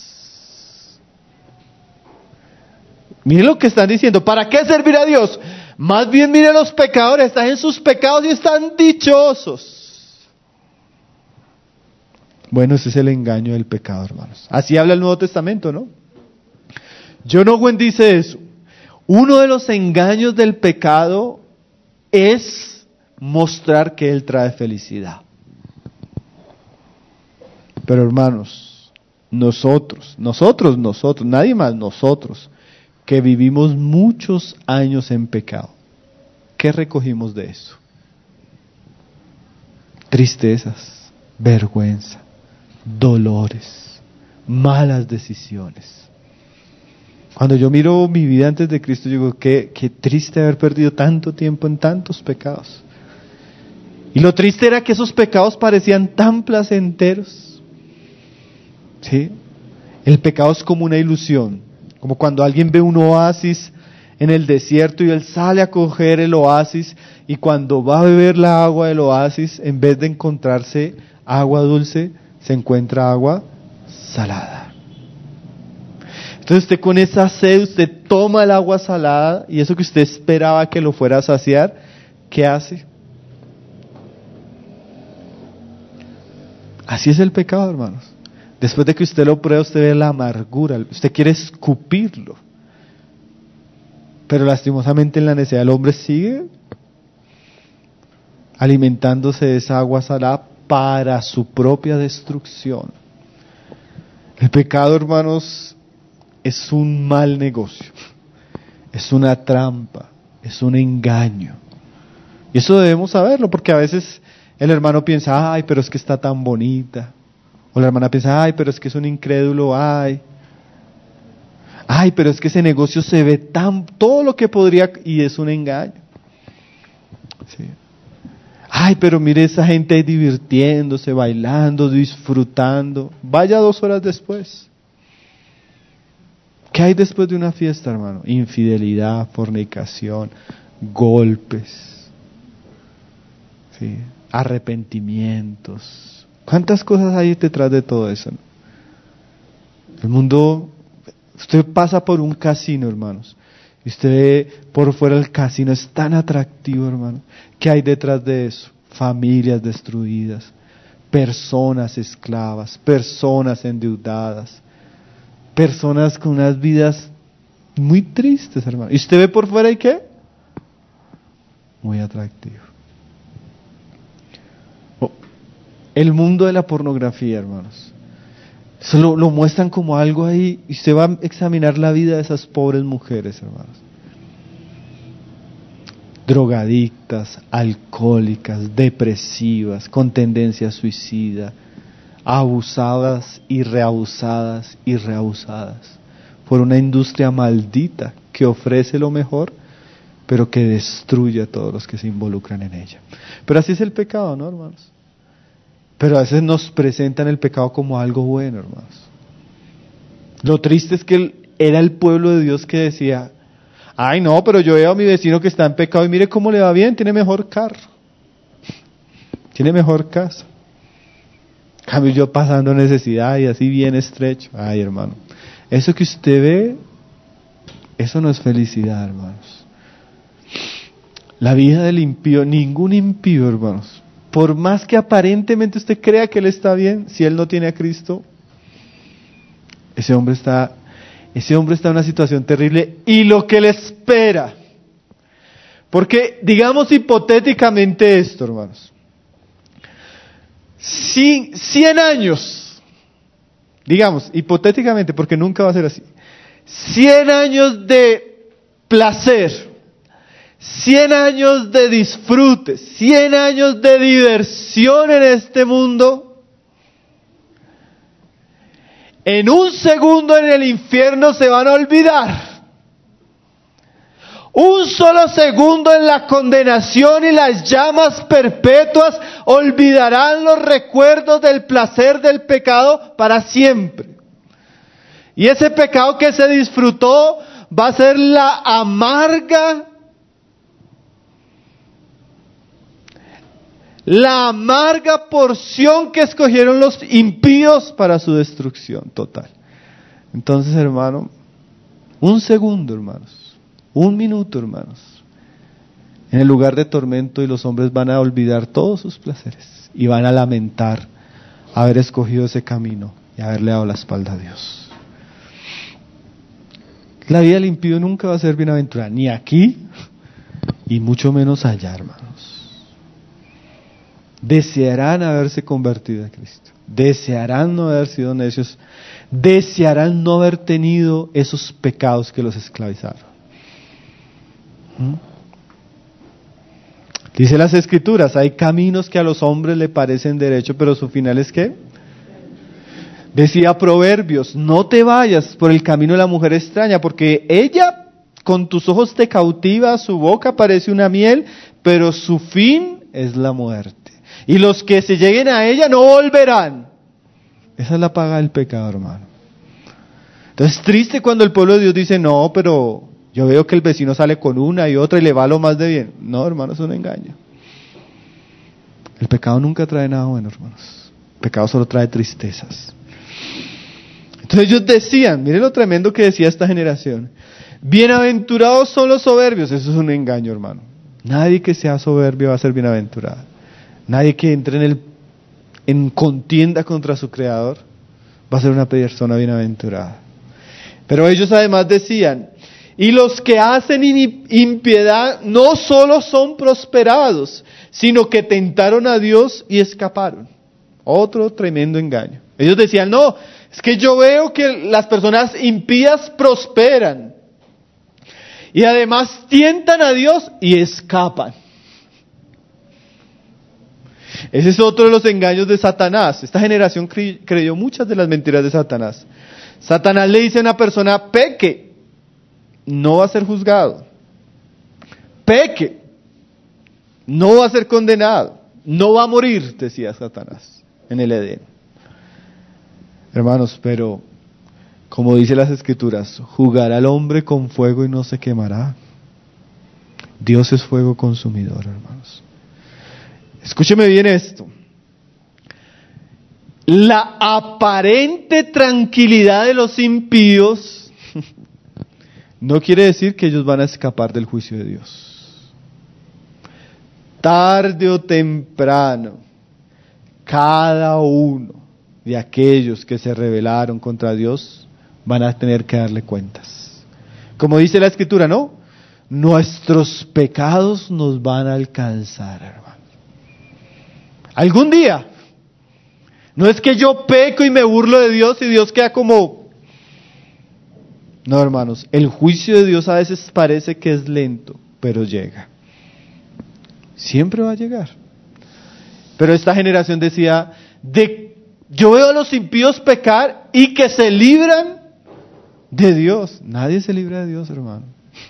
Miren lo que están diciendo. ¿Para qué servir a Dios? Más bien miren a los pecadores, están en sus pecados y están dichosos. Bueno, ese es el engaño del pecado, hermanos. Así habla el Nuevo Testamento, ¿no? John Owen dice eso. Uno de los engaños del pecado es mostrar que Él trae felicidad. Pero hermanos, nosotros, nadie más, nosotros, que vivimos muchos años en pecado, ¿qué recogimos de eso? Tristezas, vergüenza, dolores, malas decisiones. Cuando yo miro mi vida antes de Cristo, yo digo, qué triste haber perdido tanto tiempo en tantos pecados. Y lo triste era que esos pecados parecían tan placenteros. ¿Sí? El pecado es como una ilusión, como cuando alguien ve un oasis en el desierto y él sale a coger el oasis y cuando va a beber la agua del oasis, en vez de encontrarse agua dulce, se encuentra agua salada. Entonces usted con esa sed, usted toma el agua salada y eso que usted esperaba que lo fuera a saciar, ¿qué hace? Así es el pecado, hermanos. Después de que usted lo prueba, usted ve la amargura, usted quiere escupirlo. Pero lastimosamente en la necesidad el hombre sigue alimentándose de esa agua salada para su propia destrucción. El pecado, hermanos, es un mal negocio, es una trampa, es un engaño. Y eso debemos saberlo, porque a veces el hermano piensa, ay, pero es que está tan bonita. O la hermana piensa, ay, pero es que es un incrédulo, ay, pero es que ese negocio se ve todo lo que podría, y es un engaño. Sí. Ay, pero mire esa gente ahí divirtiéndose, bailando, disfrutando. Vaya 2 horas después. ¿Qué hay después de una fiesta, hermano? Infidelidad, fornicación, golpes, ¿sí? Arrepentimientos. ¿Cuántas cosas hay detrás de todo eso? El mundo, usted pasa por un casino, hermanos, y usted ve por fuera del casino, es tan atractivo, hermano. ¿Qué hay detrás de eso? Familias destruidas, personas esclavas, personas endeudadas, personas con unas vidas muy tristes, hermano. ¿Y usted ve por fuera y qué? Muy atractivo. El mundo de la pornografía, hermanos. Eso lo muestran como algo ahí, y usted va a examinar la vida de esas pobres mujeres, hermanos. Drogadictas, alcohólicas, depresivas, con tendencia suicida, abusadas y reabusadas por una industria maldita que ofrece lo mejor, pero que destruye a todos los que se involucran en ella. Pero así es el pecado, ¿no, hermanos? Pero a veces nos presentan el pecado como algo bueno, hermanos. Lo triste es que era el pueblo de Dios que decía: ay no, pero yo veo a mi vecino que está en pecado y mire cómo le va bien, tiene mejor carro, tiene mejor casa. En cambio yo pasando necesidad y así bien estrecho. Ay, hermano, eso que usted ve, eso no es felicidad, hermanos. La vida del impío, ningún impío, hermanos, por más que aparentemente usted crea que él está bien, si él no tiene a Cristo, ese hombre está en una situación terrible, y lo que le espera. Porque digamos hipotéticamente esto, hermanos. 100 años, digamos hipotéticamente, porque nunca va a ser así. 100 años de placer, 100 años de disfrute, 100 años de diversión en este mundo. En un segundo en el infierno se van a olvidar. Un solo segundo en la condenación y las llamas perpetuas olvidarán los recuerdos del placer del pecado para siempre. Y ese pecado que se disfrutó va a ser la amarga porción que escogieron los impíos para su destrucción total. Entonces, hermano, un segundo, hermanos, un minuto, hermanos, en el lugar de tormento, y los hombres van a olvidar todos sus placeres y van a lamentar haber escogido ese camino y haberle dado la espalda a Dios. La vida del impío nunca va a ser bienaventurada, ni aquí y mucho menos allá, hermanos. Desearán haberse convertido a Cristo, desearán no haber sido necios, desearán no haber tenido esos pecados que los esclavizaron. Dice las Escrituras: hay caminos que a los hombres le parecen derecho, pero su final es ¿qué? Decía Proverbios: no te vayas por el camino de la mujer extraña, porque ella con tus ojos te cautiva, su boca parece una miel, pero su fin es la muerte. Y los que se lleguen a ella no volverán. Esa es la paga del pecado, hermano. Entonces es triste cuando el pueblo de Dios dice: no, pero yo veo que el vecino sale con una y otra y le va lo más de bien. No, hermano, es un engaño. El pecado nunca trae nada bueno, hermanos. El pecado solo trae tristezas. Entonces ellos decían, miren lo tremendo que decía esta generación: bienaventurados son los soberbios. Eso es un engaño, hermano. Nadie que sea soberbio va a ser bienaventurado. Nadie que entre en contienda contra su Creador va a ser una persona bienaventurada. Pero ellos además decían: y los que hacen impiedad no solo son prosperados, sino que tentaron a Dios y escaparon. Otro tremendo engaño. Ellos decían: no, es que yo veo que las personas impías prosperan, y además tientan a Dios y escapan. Ese es otro de los engaños de Satanás. Esta generación creyó muchas de las mentiras de Satanás. Satanás le dice a una persona: peque, no va a ser juzgado. Peque, no va a ser condenado. No va a morir, decía Satanás en el Edén. Hermanos, pero como dice las Escrituras, jugará el hombre con fuego y no se quemará. Dios es fuego consumidor, hermanos. Escúcheme bien esto. La aparente tranquilidad de los impíos no quiere decir que ellos van a escapar del juicio de Dios. Tarde o temprano, cada uno de aquellos que se rebelaron contra Dios van a tener que darle cuentas. Como dice la Escritura, ¿no? Nuestros pecados nos van a alcanzar, hermano. Algún día No es que yo peco y me burlo de Dios y Dios queda como... No, hermanos, el juicio de Dios a veces parece que es lento, pero llega. Siempre va a llegar. Pero esta generación decía, yo veo a los impíos pecar y que se libran de Dios. Nadie se libra de Dios, hermano.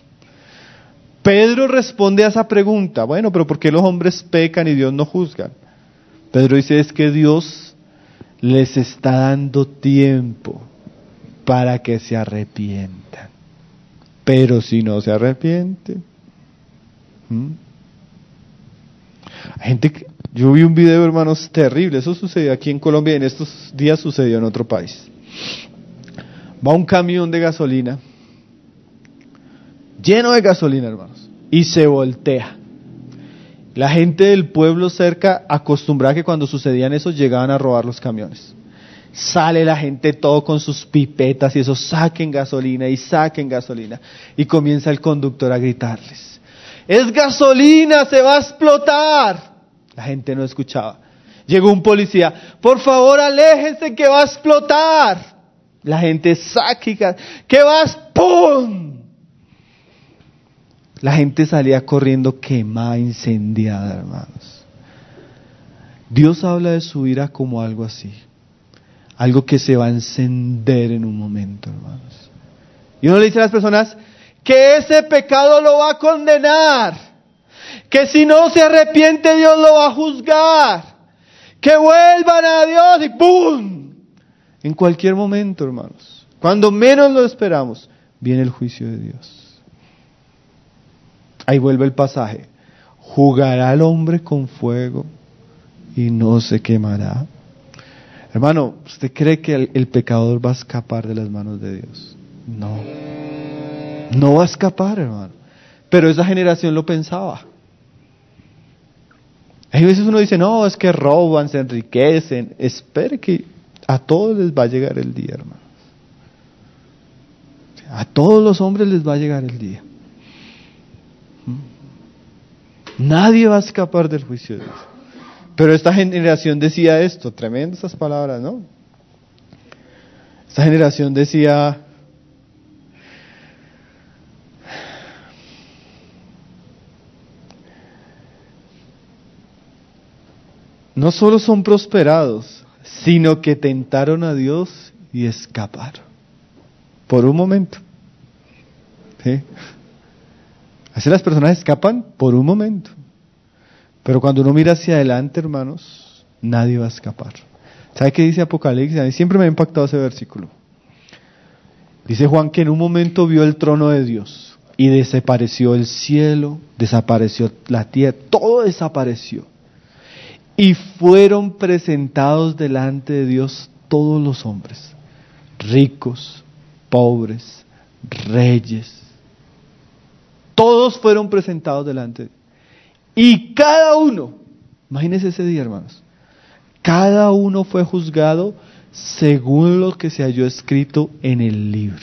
Pedro responde a esa pregunta. Bueno, pero ¿por qué los hombres pecan y Dios no juzga? Pedro dice, es que Dios les está dando tiempo para que se arrepientan. Pero si no se arrepienten. Yo vi un video, hermanos, terrible. Eso sucedió aquí en Colombia y en estos días sucedió en otro país. Va un camión de gasolina, lleno de gasolina, hermanos, y se voltea. La gente del pueblo cerca acostumbraba que cuando sucedían eso llegaban a robar los camiones. Sale la gente todo con sus pipetas y eso, saquen gasolina y saquen gasolina. Y comienza el conductor a gritarles, ¡es gasolina, se va a explotar! La gente no escuchaba. Llegó un policía, por favor aléjense que va a explotar. La gente saca, ¿qué vas? ¡Pum! La gente salía corriendo quemada, incendiada, hermanos. Dios habla de su ira como algo así. Algo que se va a encender en un momento, hermanos. Y uno le dice a las personas que ese pecado lo va a condenar. Que si no se arrepiente Dios lo va a juzgar. Que vuelvan a Dios y ¡pum! En cualquier momento, hermanos. Cuando menos lo esperamos, viene el juicio de Dios. Ahí vuelve el pasaje. Jugará el hombre con fuego y no se quemará. Hermano, ¿usted cree que el pecador va a escapar de las manos de Dios? No. No va a escapar, hermano. Pero esa generación lo pensaba. Hay veces uno dice, no, es que roban, se enriquecen. Espere que a todos les va a llegar el día, hermano. A todos los hombres les va a llegar el día. Nadie va a escapar del juicio de Dios. Pero esta generación decía esto, tremendas esas palabras, ¿no? Esta generación decía, no solo son prosperados, sino que tentaron a Dios y escaparon. Por un momento. ¿Sí? Así las personas escapan por un momento. Pero cuando uno mira hacia adelante, hermanos, nadie va a escapar. ¿Sabe qué dice Apocalipsis? A mí siempre me ha impactado ese versículo. Dice Juan que en un momento vio el trono de Dios y desapareció el cielo, desapareció la tierra, todo desapareció. Y fueron presentados delante de Dios todos los hombres, ricos, pobres, reyes. Todos fueron presentados delante de Dios. Y cada uno, imagínense ese día, hermanos, cada uno fue juzgado según lo que se halló escrito en el libro.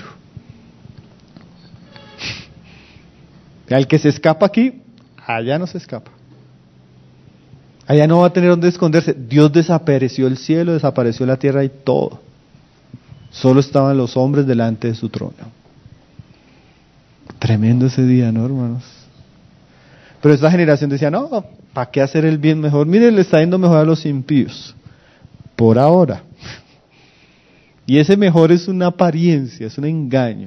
Al que se escapa aquí, allá no se escapa. Allá no va a tener donde esconderse. Dios desapareció el cielo, desapareció la tierra y todo. Solo estaban los hombres delante de su trono. Tremendo ese día, ¿no, hermanos? Pero esta generación decía, no, ¿para qué hacer el bien mejor? Miren, le está yendo mejor a los impíos. Por ahora. Y ese mejor es una apariencia, es un engaño.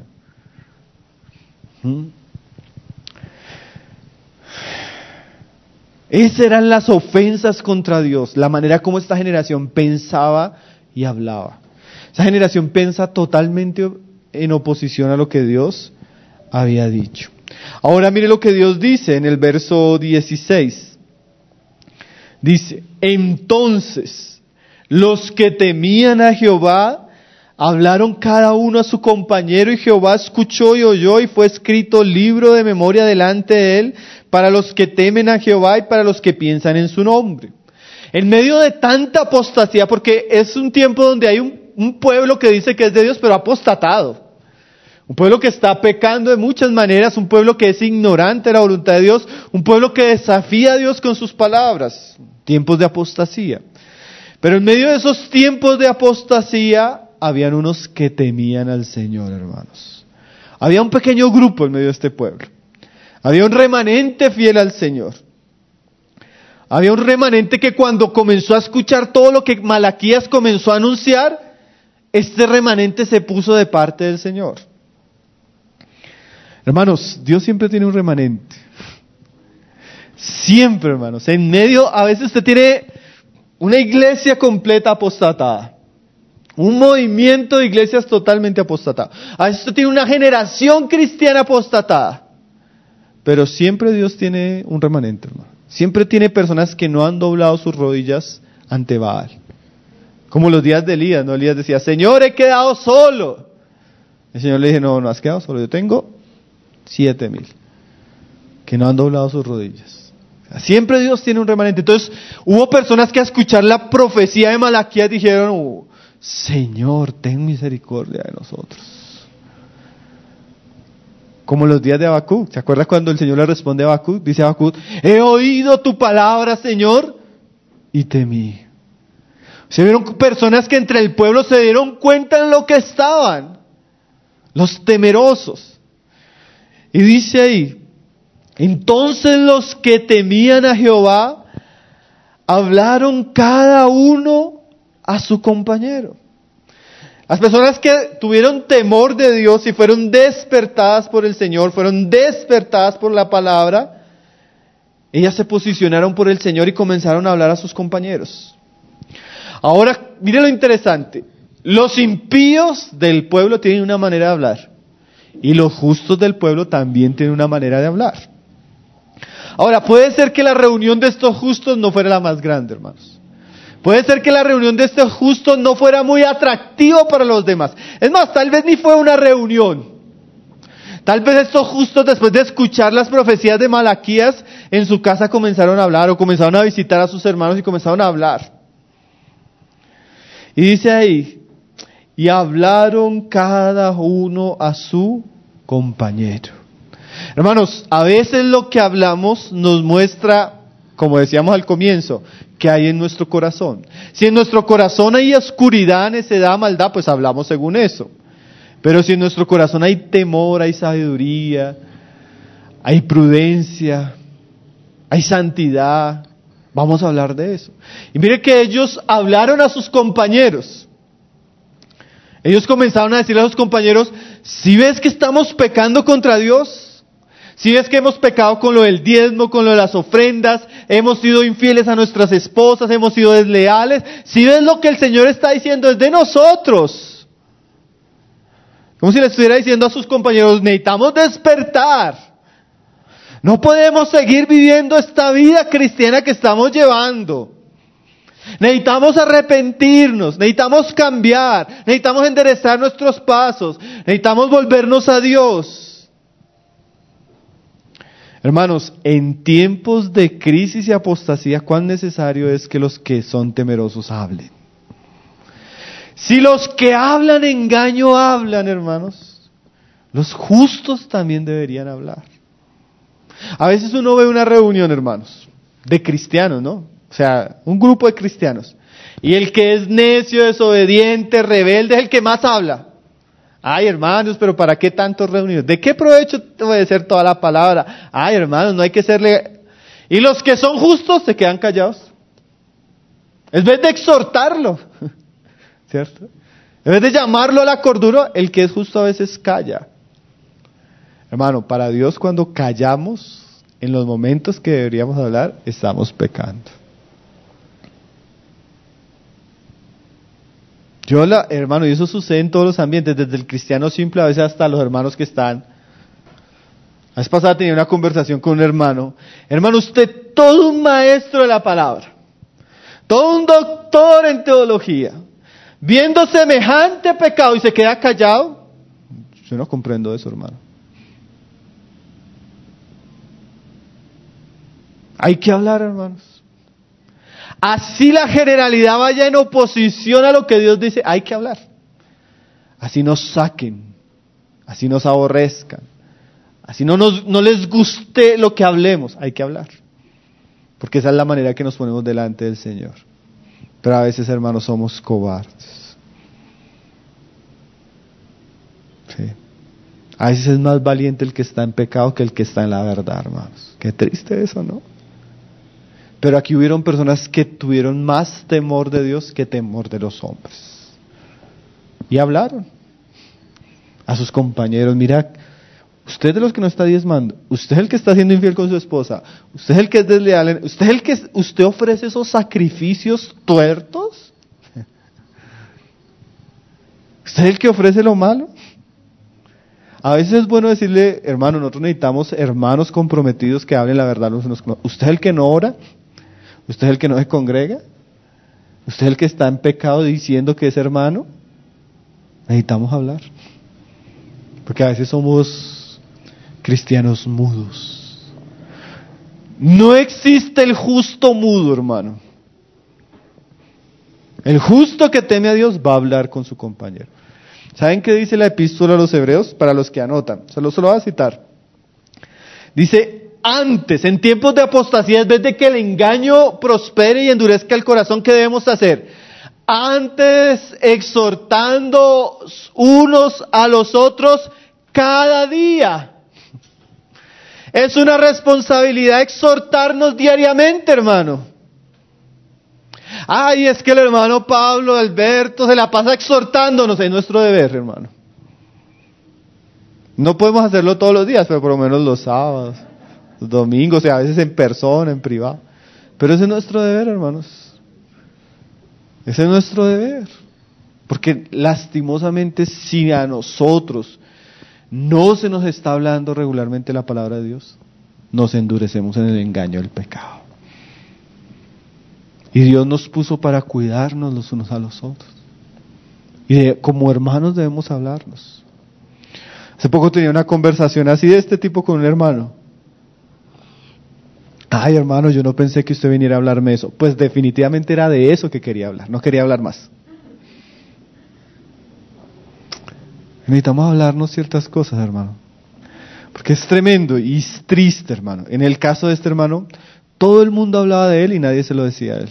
Esas eran las ofensas contra Dios, la manera como esta generación pensaba y hablaba. Esa generación piensa totalmente en oposición a lo que Dios había dicho. Ahora mire lo que Dios dice en el verso 16. Dice, entonces los que temían a Jehová hablaron cada uno a su compañero y Jehová escuchó y oyó y fue escrito libro de memoria delante de él para los que temen a Jehová y para los que piensan en su nombre. En medio de tanta apostasía, porque es un tiempo donde hay un pueblo que dice que es de Dios pero apostatado. Un pueblo que está pecando de muchas maneras, un pueblo que es ignorante de la voluntad de Dios, un pueblo que desafía a Dios con sus palabras. Tiempos de apostasía. Pero en medio de esos tiempos de apostasía, habían unos que temían al Señor, hermanos. Había un pequeño grupo en medio de este pueblo. Había un remanente fiel al Señor. Había un remanente que cuando comenzó a escuchar todo lo que Malaquías comenzó a anunciar, este remanente se puso de parte del Señor. Hermanos, Dios siempre tiene un remanente. Siempre, hermanos. En medio, a veces usted tiene una iglesia completa apostatada. Un movimiento de iglesias totalmente apostatado. A veces usted tiene una generación cristiana apostatada. Pero siempre Dios tiene un remanente, hermano. Siempre tiene personas que no han doblado sus rodillas ante Baal. Como los días de Elías, ¿no? Elías decía, Señor, he quedado solo. El Señor le dice, no, no has quedado solo, yo tengo 7,000 que no han doblado sus rodillas. O sea, siempre Dios tiene un remanente. Entonces, hubo personas que a escuchar la profecía de Malaquías dijeron, Señor, ten misericordia de nosotros. Como los días de Habacuc. ¿Se acuerda cuando el Señor le responde a Habacuc? Dice Habacuc, he oído tu palabra, Señor, y temí. Se vieron personas que entre el pueblo se dieron cuenta en lo que estaban. Los temerosos. Y dice ahí, entonces los que temían a Jehová, hablaron cada uno a su compañero. Las personas que tuvieron temor de Dios y fueron despertadas por el Señor, fueron despertadas por la palabra, ellas se posicionaron por el Señor y comenzaron a hablar a sus compañeros. Ahora, mire lo interesante. Los impíos del pueblo tienen una manera de hablar. Y los justos del pueblo también tienen una manera de hablar. Ahora, puede ser que la reunión de estos justos no fuera la más grande, hermanos. Puede ser que la reunión de estos justos no fuera muy atractiva para los demás. Es más, tal vez ni fue una reunión. Tal vez estos justos, después de escuchar las profecías de Malaquías, en su casa comenzaron a hablar o comenzaron a visitar a sus hermanos y comenzaron a hablar. Y dice ahí, y hablaron cada uno a su compañero. Hermanos, a veces lo que hablamos nos muestra, como decíamos al comienzo, que hay en nuestro corazón. Si en nuestro corazón hay oscuridad, necedad, maldad, pues hablamos según eso. Pero si en nuestro corazón hay temor, hay sabiduría, hay prudencia, hay santidad, vamos a hablar de eso. Y mire que ellos hablaron a sus compañeros. Ellos comenzaron a decirle a sus compañeros, ¿sí ves que estamos pecando contra Dios? Si ves que hemos pecado con lo del diezmo, con lo de las ofrendas, hemos sido infieles a nuestras esposas, hemos sido desleales, si ves lo que el Señor está diciendo es de nosotros. Como si le estuviera diciendo a sus compañeros, necesitamos despertar. No podemos seguir viviendo esta vida cristiana que estamos llevando. Necesitamos arrepentirnos, necesitamos cambiar, necesitamos enderezar nuestros pasos, necesitamos volvernos a Dios. Hermanos, en tiempos de crisis y apostasía, cuán necesario es que los que son temerosos hablen. Si los que hablan engaño hablan, hermanos, los justos también deberían hablar. A veces uno ve una reunión, hermanos, de cristianos, ¿no? O sea, un grupo de cristianos. Y el que es necio, desobediente, rebelde, es el que más habla. Ay, hermanos, pero ¿para qué tantos reunidos? ¿De qué provecho puede ser toda la palabra? Ay, hermanos, no hay que serle... Y los que son justos se quedan callados. En vez de exhortarlo, ¿cierto? En vez de llamarlo a la cordura, el que es justo a veces calla. Hermano, para Dios cuando callamos en los momentos que deberíamos hablar, estamos pecando. Hermano, y eso sucede en todos los ambientes, desde el cristiano simple a veces hasta los hermanos que están. La vez pasada tenía una conversación con un hermano. Hermano, usted todo un maestro de la palabra, todo un doctor en teología, viendo semejante pecado y se queda callado. Yo no comprendo eso, hermano. Hay que hablar, hermanos. Así la generalidad vaya en oposición a lo que Dios dice, hay que hablar. Así nos saquen, así nos aborrezcan, así no les guste lo que hablemos, hay que hablar. Porque esa es la manera que nos ponemos delante del Señor. Pero a veces, hermanos, somos cobardes. Sí. A veces es más valiente el que está en pecado que el que está en la verdad, hermanos. Qué triste eso, ¿no? Pero aquí hubieron personas que tuvieron más temor de Dios que temor de los hombres. Y hablaron a sus compañeros: mira, usted de los que no está diezmando, usted es el que está siendo infiel con su esposa, usted es el que es desleal, usted ofrece esos sacrificios tuertos, usted es el que ofrece lo malo. A veces es bueno decirle: hermano, nosotros necesitamos hermanos comprometidos que hablen la verdad los unos con los otros. Usted es el que no ora, usted es el que no se congrega, usted es el que está en pecado diciendo que es hermano. Necesitamos hablar, porque a veces somos cristianos mudos. No existe el justo mudo, hermano. El justo que teme a Dios va a hablar con su compañero. ¿Saben qué dice la epístola a los Hebreos? Para los que anotan, se lo voy a citar. Dice: antes, en tiempos de apostasía, en vez de que el engaño prospere y endurezca el corazón, ¿qué debemos hacer? Antes, exhortando unos a los otros cada día. Es una responsabilidad exhortarnos diariamente, hermano. Ay, es que el hermano Pablo, Alberto, se la pasa exhortándonos. Es nuestro deber, hermano. No podemos hacerlo todos los días, pero por lo menos los sábados, los domingos, y a veces en persona, en privado. Pero ese es nuestro deber, hermanos. Ese es nuestro deber. Porque lastimosamente, si a nosotros no se nos está hablando regularmente la palabra de Dios, nos endurecemos en el engaño del pecado. Y Dios nos puso para cuidarnos los unos a los otros. Y como hermanos debemos hablarnos. Hace poco tenía una conversación así de este tipo con un hermano. Ay, hermano, yo no pensé que usted viniera a hablarme de eso. Pues definitivamente era de eso que quería hablar, no quería hablar más. Necesitamos hablarnos ciertas cosas, hermano. Porque es tremendo y es triste, hermano. En el caso de este hermano, todo el mundo hablaba de él y nadie se lo decía a él.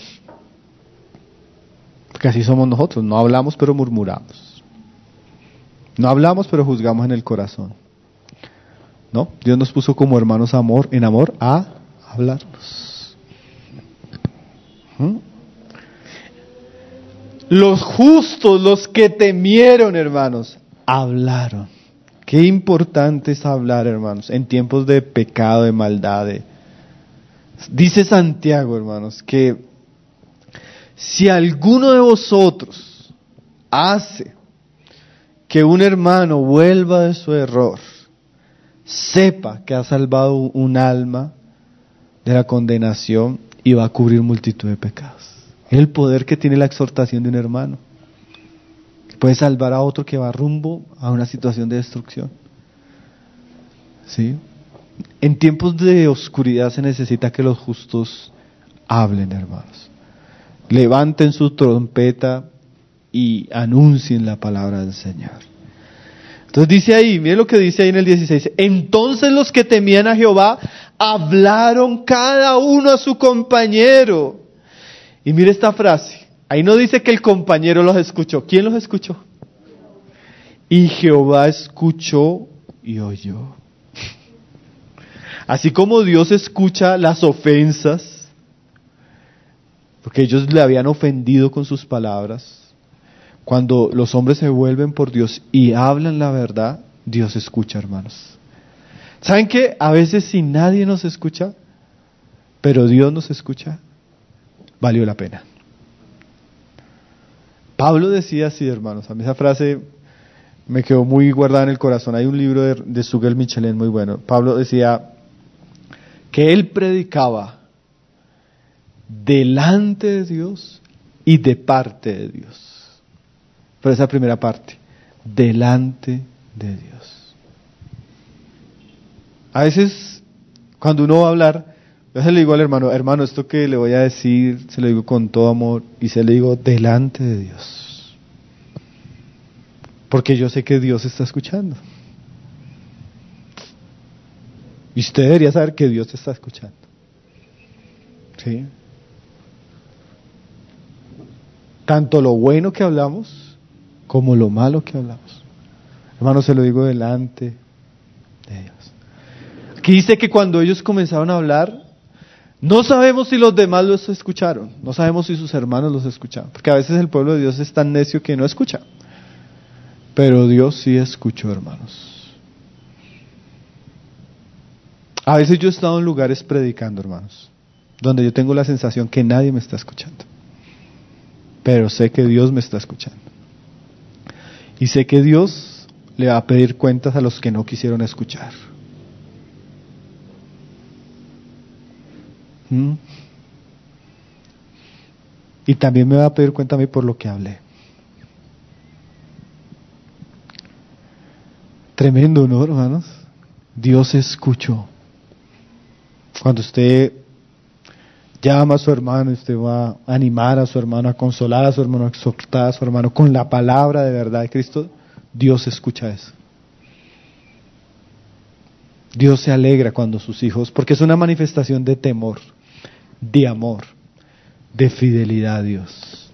Porque así somos nosotros, no hablamos pero murmuramos. No hablamos pero juzgamos en el corazón. ¿No? Dios nos puso como hermanos en amor a hablarnos. Los justos, los que temieron, hermanos, hablaron. Qué importante es hablar, hermanos, en tiempos de pecado, de maldad. Dice Santiago, hermanos, que si alguno de vosotros hace que un hermano vuelva de su error, sepa que ha salvado un alma de la condenación y va a cubrir multitud de pecados. Es el poder que tiene la exhortación de un hermano. Puede salvar a otro que va rumbo a una situación de destrucción. ¿Sí? En tiempos de oscuridad se necesita que los justos hablen, hermanos. Levanten su trompeta y anuncien la palabra del Señor. Entonces dice ahí, mire lo que dice ahí en el 16. Entonces los que temían a Jehová hablaron cada uno a su compañero. Y mire esta frase. Ahí no dice que el compañero los escuchó. ¿Quién los escuchó? Y Jehová escuchó y oyó. Así como Dios escucha las ofensas, porque ellos le habían ofendido con sus palabras, cuando los hombres se vuelven por Dios y hablan la verdad, Dios escucha, hermanos. ¿Saben qué? A veces si nadie nos escucha, pero Dios nos escucha, valió la pena. Pablo decía así, hermanos, a mí esa frase me quedó muy guardada en el corazón. Hay un libro de Sugel Michelin muy bueno. Pablo decía que él predicaba delante de Dios y de parte de Dios. Pero esa primera parte, delante de Dios. A veces, cuando uno va a hablar, yo se le digo al hermano, esto que le voy a decir, se lo digo con todo amor, y se le digo delante de Dios. Porque yo sé que Dios está escuchando. Y usted debería saber que Dios te está escuchando. ¿Sí? tanto lo bueno que hablamos como lo malo que hablamos. Hermano, se lo digo delante de Dios. Aquí dice que cuando ellos comenzaron a hablar, no sabemos si los demás los escucharon, no sabemos si sus hermanos los escucharon, porque a veces el pueblo de Dios es tan necio que no escucha. Pero Dios sí escuchó, hermanos. A veces yo he estado en lugares predicando, hermanos, donde yo tengo la sensación que nadie me está escuchando. Pero sé que Dios me está escuchando. Y sé que Dios le va a pedir cuentas a los que no quisieron escuchar. Y también me va a pedir cuenta a mí por lo que hablé. Tremendo, ¿no, hermanos? Dios escuchó. Cuando usted llama a su hermano, usted va a animar a su hermano, a consolar a su hermano, a exhortar a su hermano con la palabra de verdad de Cristo, Dios escucha eso. Dios se alegra cuando sus hijos, porque es una manifestación de temor, de amor, de fidelidad a Dios.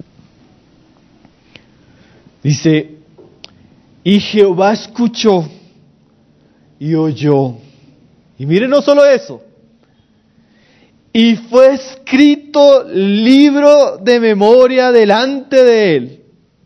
Dice, y Jehová escuchó y oyó. Y mire, no solo eso. Y fue escrito libro de memoria delante de él,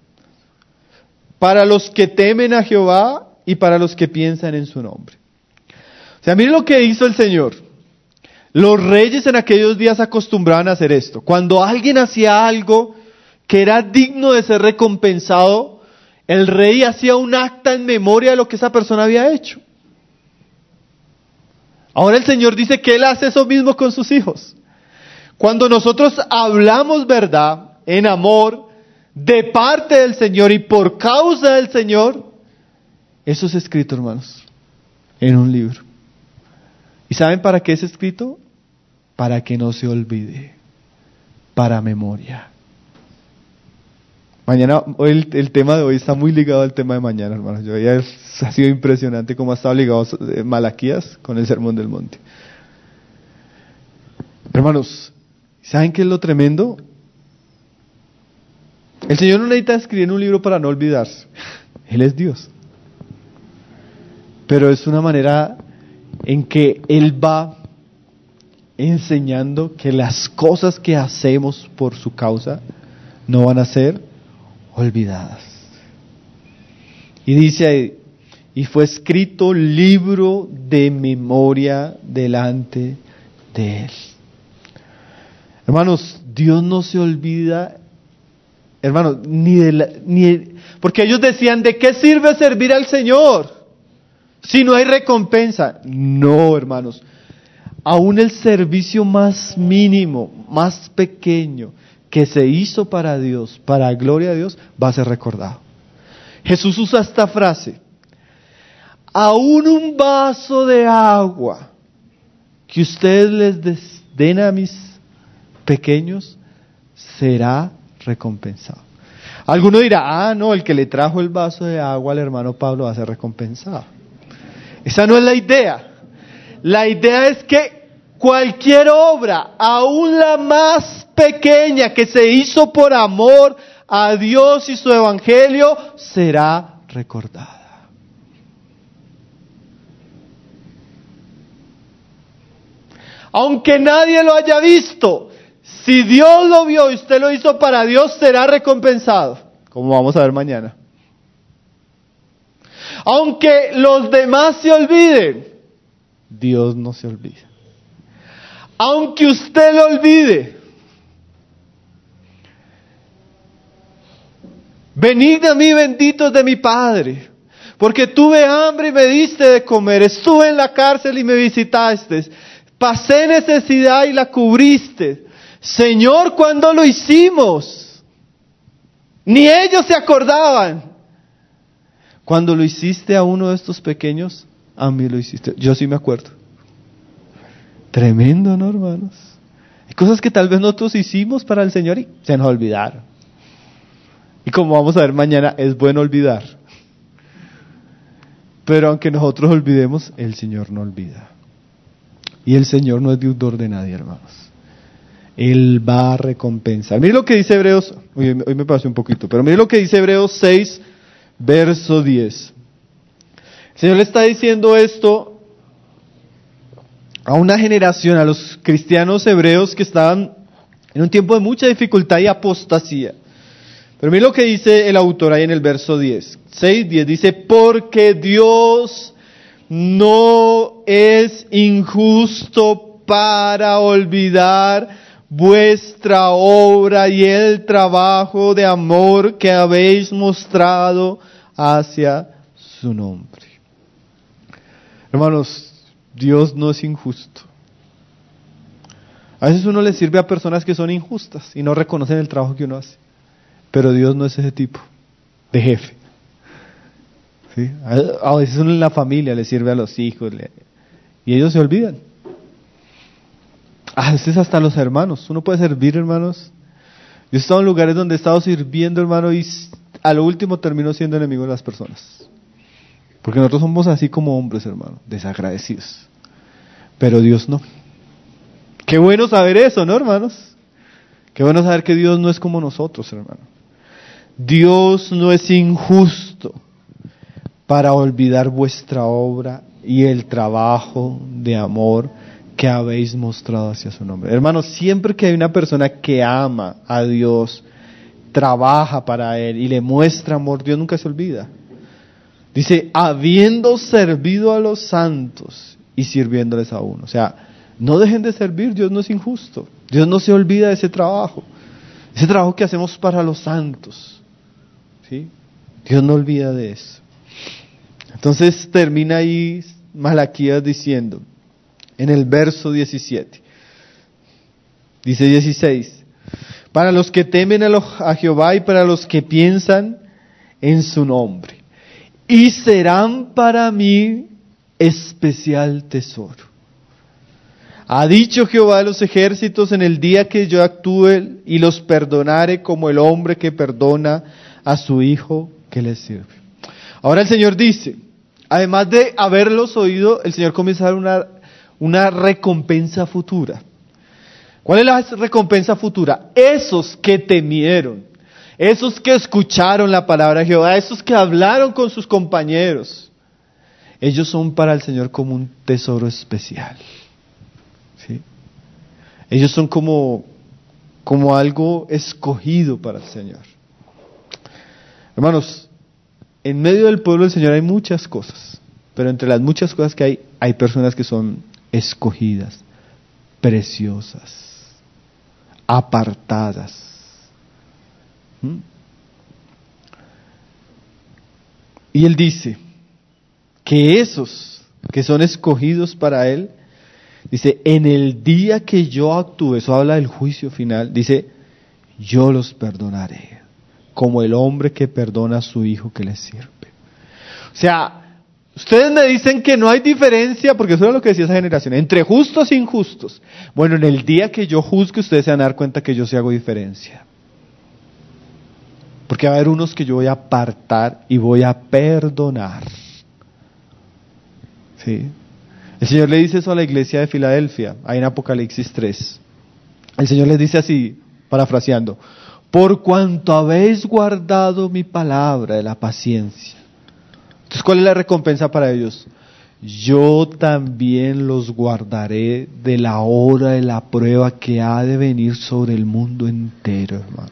para los que temen a Jehová y para los que piensan en su nombre. O sea, mire lo que hizo el Señor. Los reyes en aquellos días acostumbraban a hacer esto. Cuando alguien hacía algo que era digno de ser recompensado, el rey hacía un acta en memoria de lo que esa persona había hecho. Ahora el Señor dice que Él hace eso mismo con sus hijos. Cuando nosotros hablamos verdad, en amor, de parte del Señor y por causa del Señor, eso es escrito, hermanos, en un libro. ¿Y saben para qué es escrito? Para que no se olvide, para memoria. Mañana, hoy el tema de hoy está muy ligado al tema de mañana, hermanos. Ha sido impresionante cómo ha estado ligado Malaquías con el Sermón del Monte. Hermanos, ¿saben qué es lo tremendo? El Señor no necesita escribir en un libro para no olvidarse. Él es Dios. Pero es una manera en que Él va enseñando que las cosas que hacemos por su causa no van a ser olvidadas. Y dice ahí, y fue escrito libro de memoria delante de Él. Hermanos, Dios no se olvida, hermanos, porque ellos decían, ¿de qué sirve servir al Señor si no hay recompensa? No, hermanos, aún el servicio más mínimo, más pequeño, que se hizo para Dios, para gloria de Dios, va a ser recordado. Jesús usa esta frase: aún un vaso de agua que ustedes les den a mis pequeños será recompensado. Alguno dirá, no, el que le trajo el vaso de agua al hermano Pablo va a ser recompensado. Esa no es la idea. La idea es que cualquier obra, aún la más pequeña que se hizo por amor a Dios y su evangelio, será recordada. Aunque nadie lo haya visto, si Dios lo vio y usted lo hizo para Dios, será recompensado, como vamos a ver mañana. Aunque los demás se olviden, Dios no se olvida. Aunque usted lo olvide, venid a mí, benditos de mi Padre, porque tuve hambre y me diste de comer, estuve en la cárcel y me visitaste, pasé necesidad y la cubriste. Señor, ¿cuándo lo hicimos? Ni ellos se acordaban. Cuando lo hiciste a uno de estos pequeños, a mí lo hiciste. Yo sí me acuerdo. Tremendo, ¿no, hermanos? Hay cosas que tal vez nosotros hicimos para el Señor y se nos olvidaron. Y como vamos a ver mañana, es bueno olvidar. Pero aunque nosotros olvidemos, el Señor no olvida. Y el Señor no es deudor de nadie, hermanos. Él va a recompensar. Mire lo que dice Hebreos, hoy me pasé un poquito, pero mire lo que dice Hebreos 6, verso 10. El Señor le está diciendo esto a una generación, a los cristianos hebreos que estaban en un tiempo de mucha dificultad y apostasía. Pero mire lo que dice el autor ahí en el verso 10. 6:10 dice, porque Dios no es injusto para olvidar vuestra obra y el trabajo de amor que habéis mostrado hacia su nombre. Hermanos, Dios no es injusto. A veces uno le sirve a personas que son injustas y no reconocen el trabajo que uno hace. Pero Dios no es ese tipo de jefe. ¿Sí? A veces uno en la familia le sirve a los hijos y ellos se olvidan. A veces hasta los hermanos. Uno puede servir, hermanos. Yo he estado en lugares donde he estado sirviendo, hermano, y a lo último termino siendo enemigo de las personas. Porque nosotros somos así como hombres, hermano, desagradecidos. Pero Dios no. Qué bueno saber eso, ¿no, hermanos? Qué bueno saber que Dios no es como nosotros, hermano. Dios no es injusto para olvidar vuestra obra y el trabajo de amor que habéis mostrado hacia su nombre. Hermanos, siempre que hay una persona que ama a Dios, trabaja para Él y le muestra amor, Dios nunca se olvida. Dice, habiendo servido a los santos y sirviéndoles a uno. O sea, no dejen de servir, Dios no es injusto. Dios no se olvida de ese trabajo que hacemos para los santos. ¿Sí? Dios no olvida de eso. Entonces termina ahí Malaquías diciendo, en el verso 17, dice 16, para los que temen a Jehová y para los que piensan en su nombre, y serán para mí especial tesoro. Ha dicho Jehová de los ejércitos, en el día que yo actúe y los perdonare como el hombre que perdona a su hijo que le sirve. Ahora el Señor dice, además de haberlos oído, el Señor comienza a dar una recompensa futura. ¿Cuál es la recompensa futura? Esos que temieron, esos que escucharon la palabra de Jehová, esos que hablaron con sus compañeros, ellos son para el Señor como un tesoro especial. ¿Sí? Ellos son como algo escogido para el Señor. Hermanos, en medio del pueblo del Señor hay muchas cosas, pero entre las muchas cosas que hay personas que son escogidas, preciosas, apartadas. Y Él dice que esos que son escogidos para Él, dice, en el día que yo actúe, eso habla del juicio final, dice, yo los perdonaré, como el hombre que perdona a su hijo que le sirve. O sea, ustedes me dicen que no hay diferencia, porque eso es lo que decía esa generación, entre justos e injustos. Bueno, en el día que yo juzgue, ustedes se van a dar cuenta que yo sí hago diferencia. Porque va a haber unos que yo voy a apartar y voy a perdonar. ¿Sí? El Señor le dice eso a la iglesia de Filadelfia, ahí en Apocalipsis 3. El Señor les dice así, parafraseando, por cuanto habéis guardado mi palabra de la paciencia. Entonces, ¿cuál es la recompensa para ellos? Yo también los guardaré de la hora de la prueba que ha de venir sobre el mundo entero, hermanos.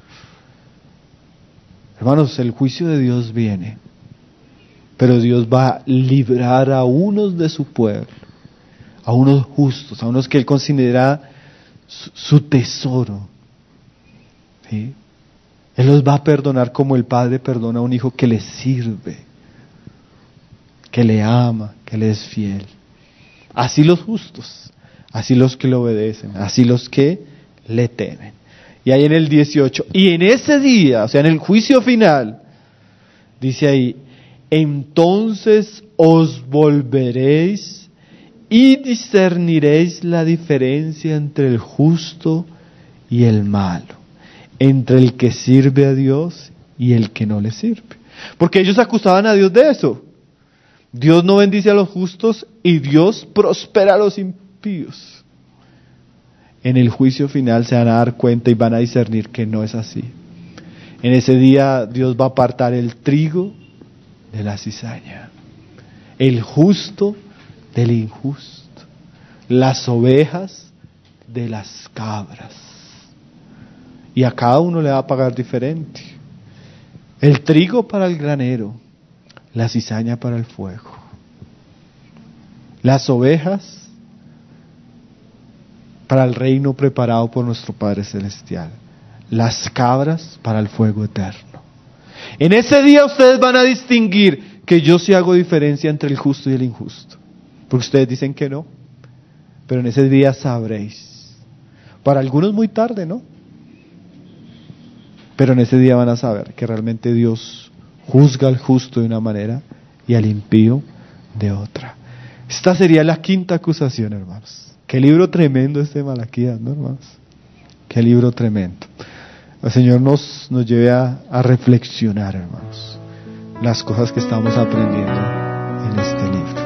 Hermanos, el juicio de Dios viene, pero Dios va a librar a unos de su pueblo, a unos justos, a unos que Él considera su tesoro. ¿Sí? Él los va a perdonar como el padre perdona a un hijo que le sirve, que le ama, que le es fiel. Así los justos, así los que le obedecen, así los que le temen. Y ahí en el 18, y en ese día, o sea, en el juicio final, dice ahí, entonces os volveréis y discerniréis la diferencia entre el justo y el malo, entre el que sirve a Dios y el que no le sirve. Porque ellos acusaban a Dios de eso. Dios no bendice a los justos y Dios prospera a los impíos. en el juicio final se van a dar cuenta y van a discernir que no es así. En ese día Dios va a apartar el trigo de la cizaña, el justo del injusto, las ovejas de las cabras. Y a cada uno le va a pagar diferente. El trigo para el granero, la cizaña para el fuego. Las ovejas para el reino preparado por nuestro Padre Celestial. Las cabras para el fuego eterno. En ese día ustedes van a distinguir que yo sí hago diferencia entre el justo y el injusto. Porque ustedes dicen que no. Pero en ese día sabréis. Para algunos muy tarde, ¿no? Pero en ese día van a saber que realmente Dios juzga al justo de una manera y al impío de otra. Esta sería la quinta acusación, hermanos. Qué libro tremendo este de Malaquías, ¿no, hermanos? Qué libro tremendo. El Señor nos lleve a reflexionar, hermanos, las cosas que estamos aprendiendo en este libro.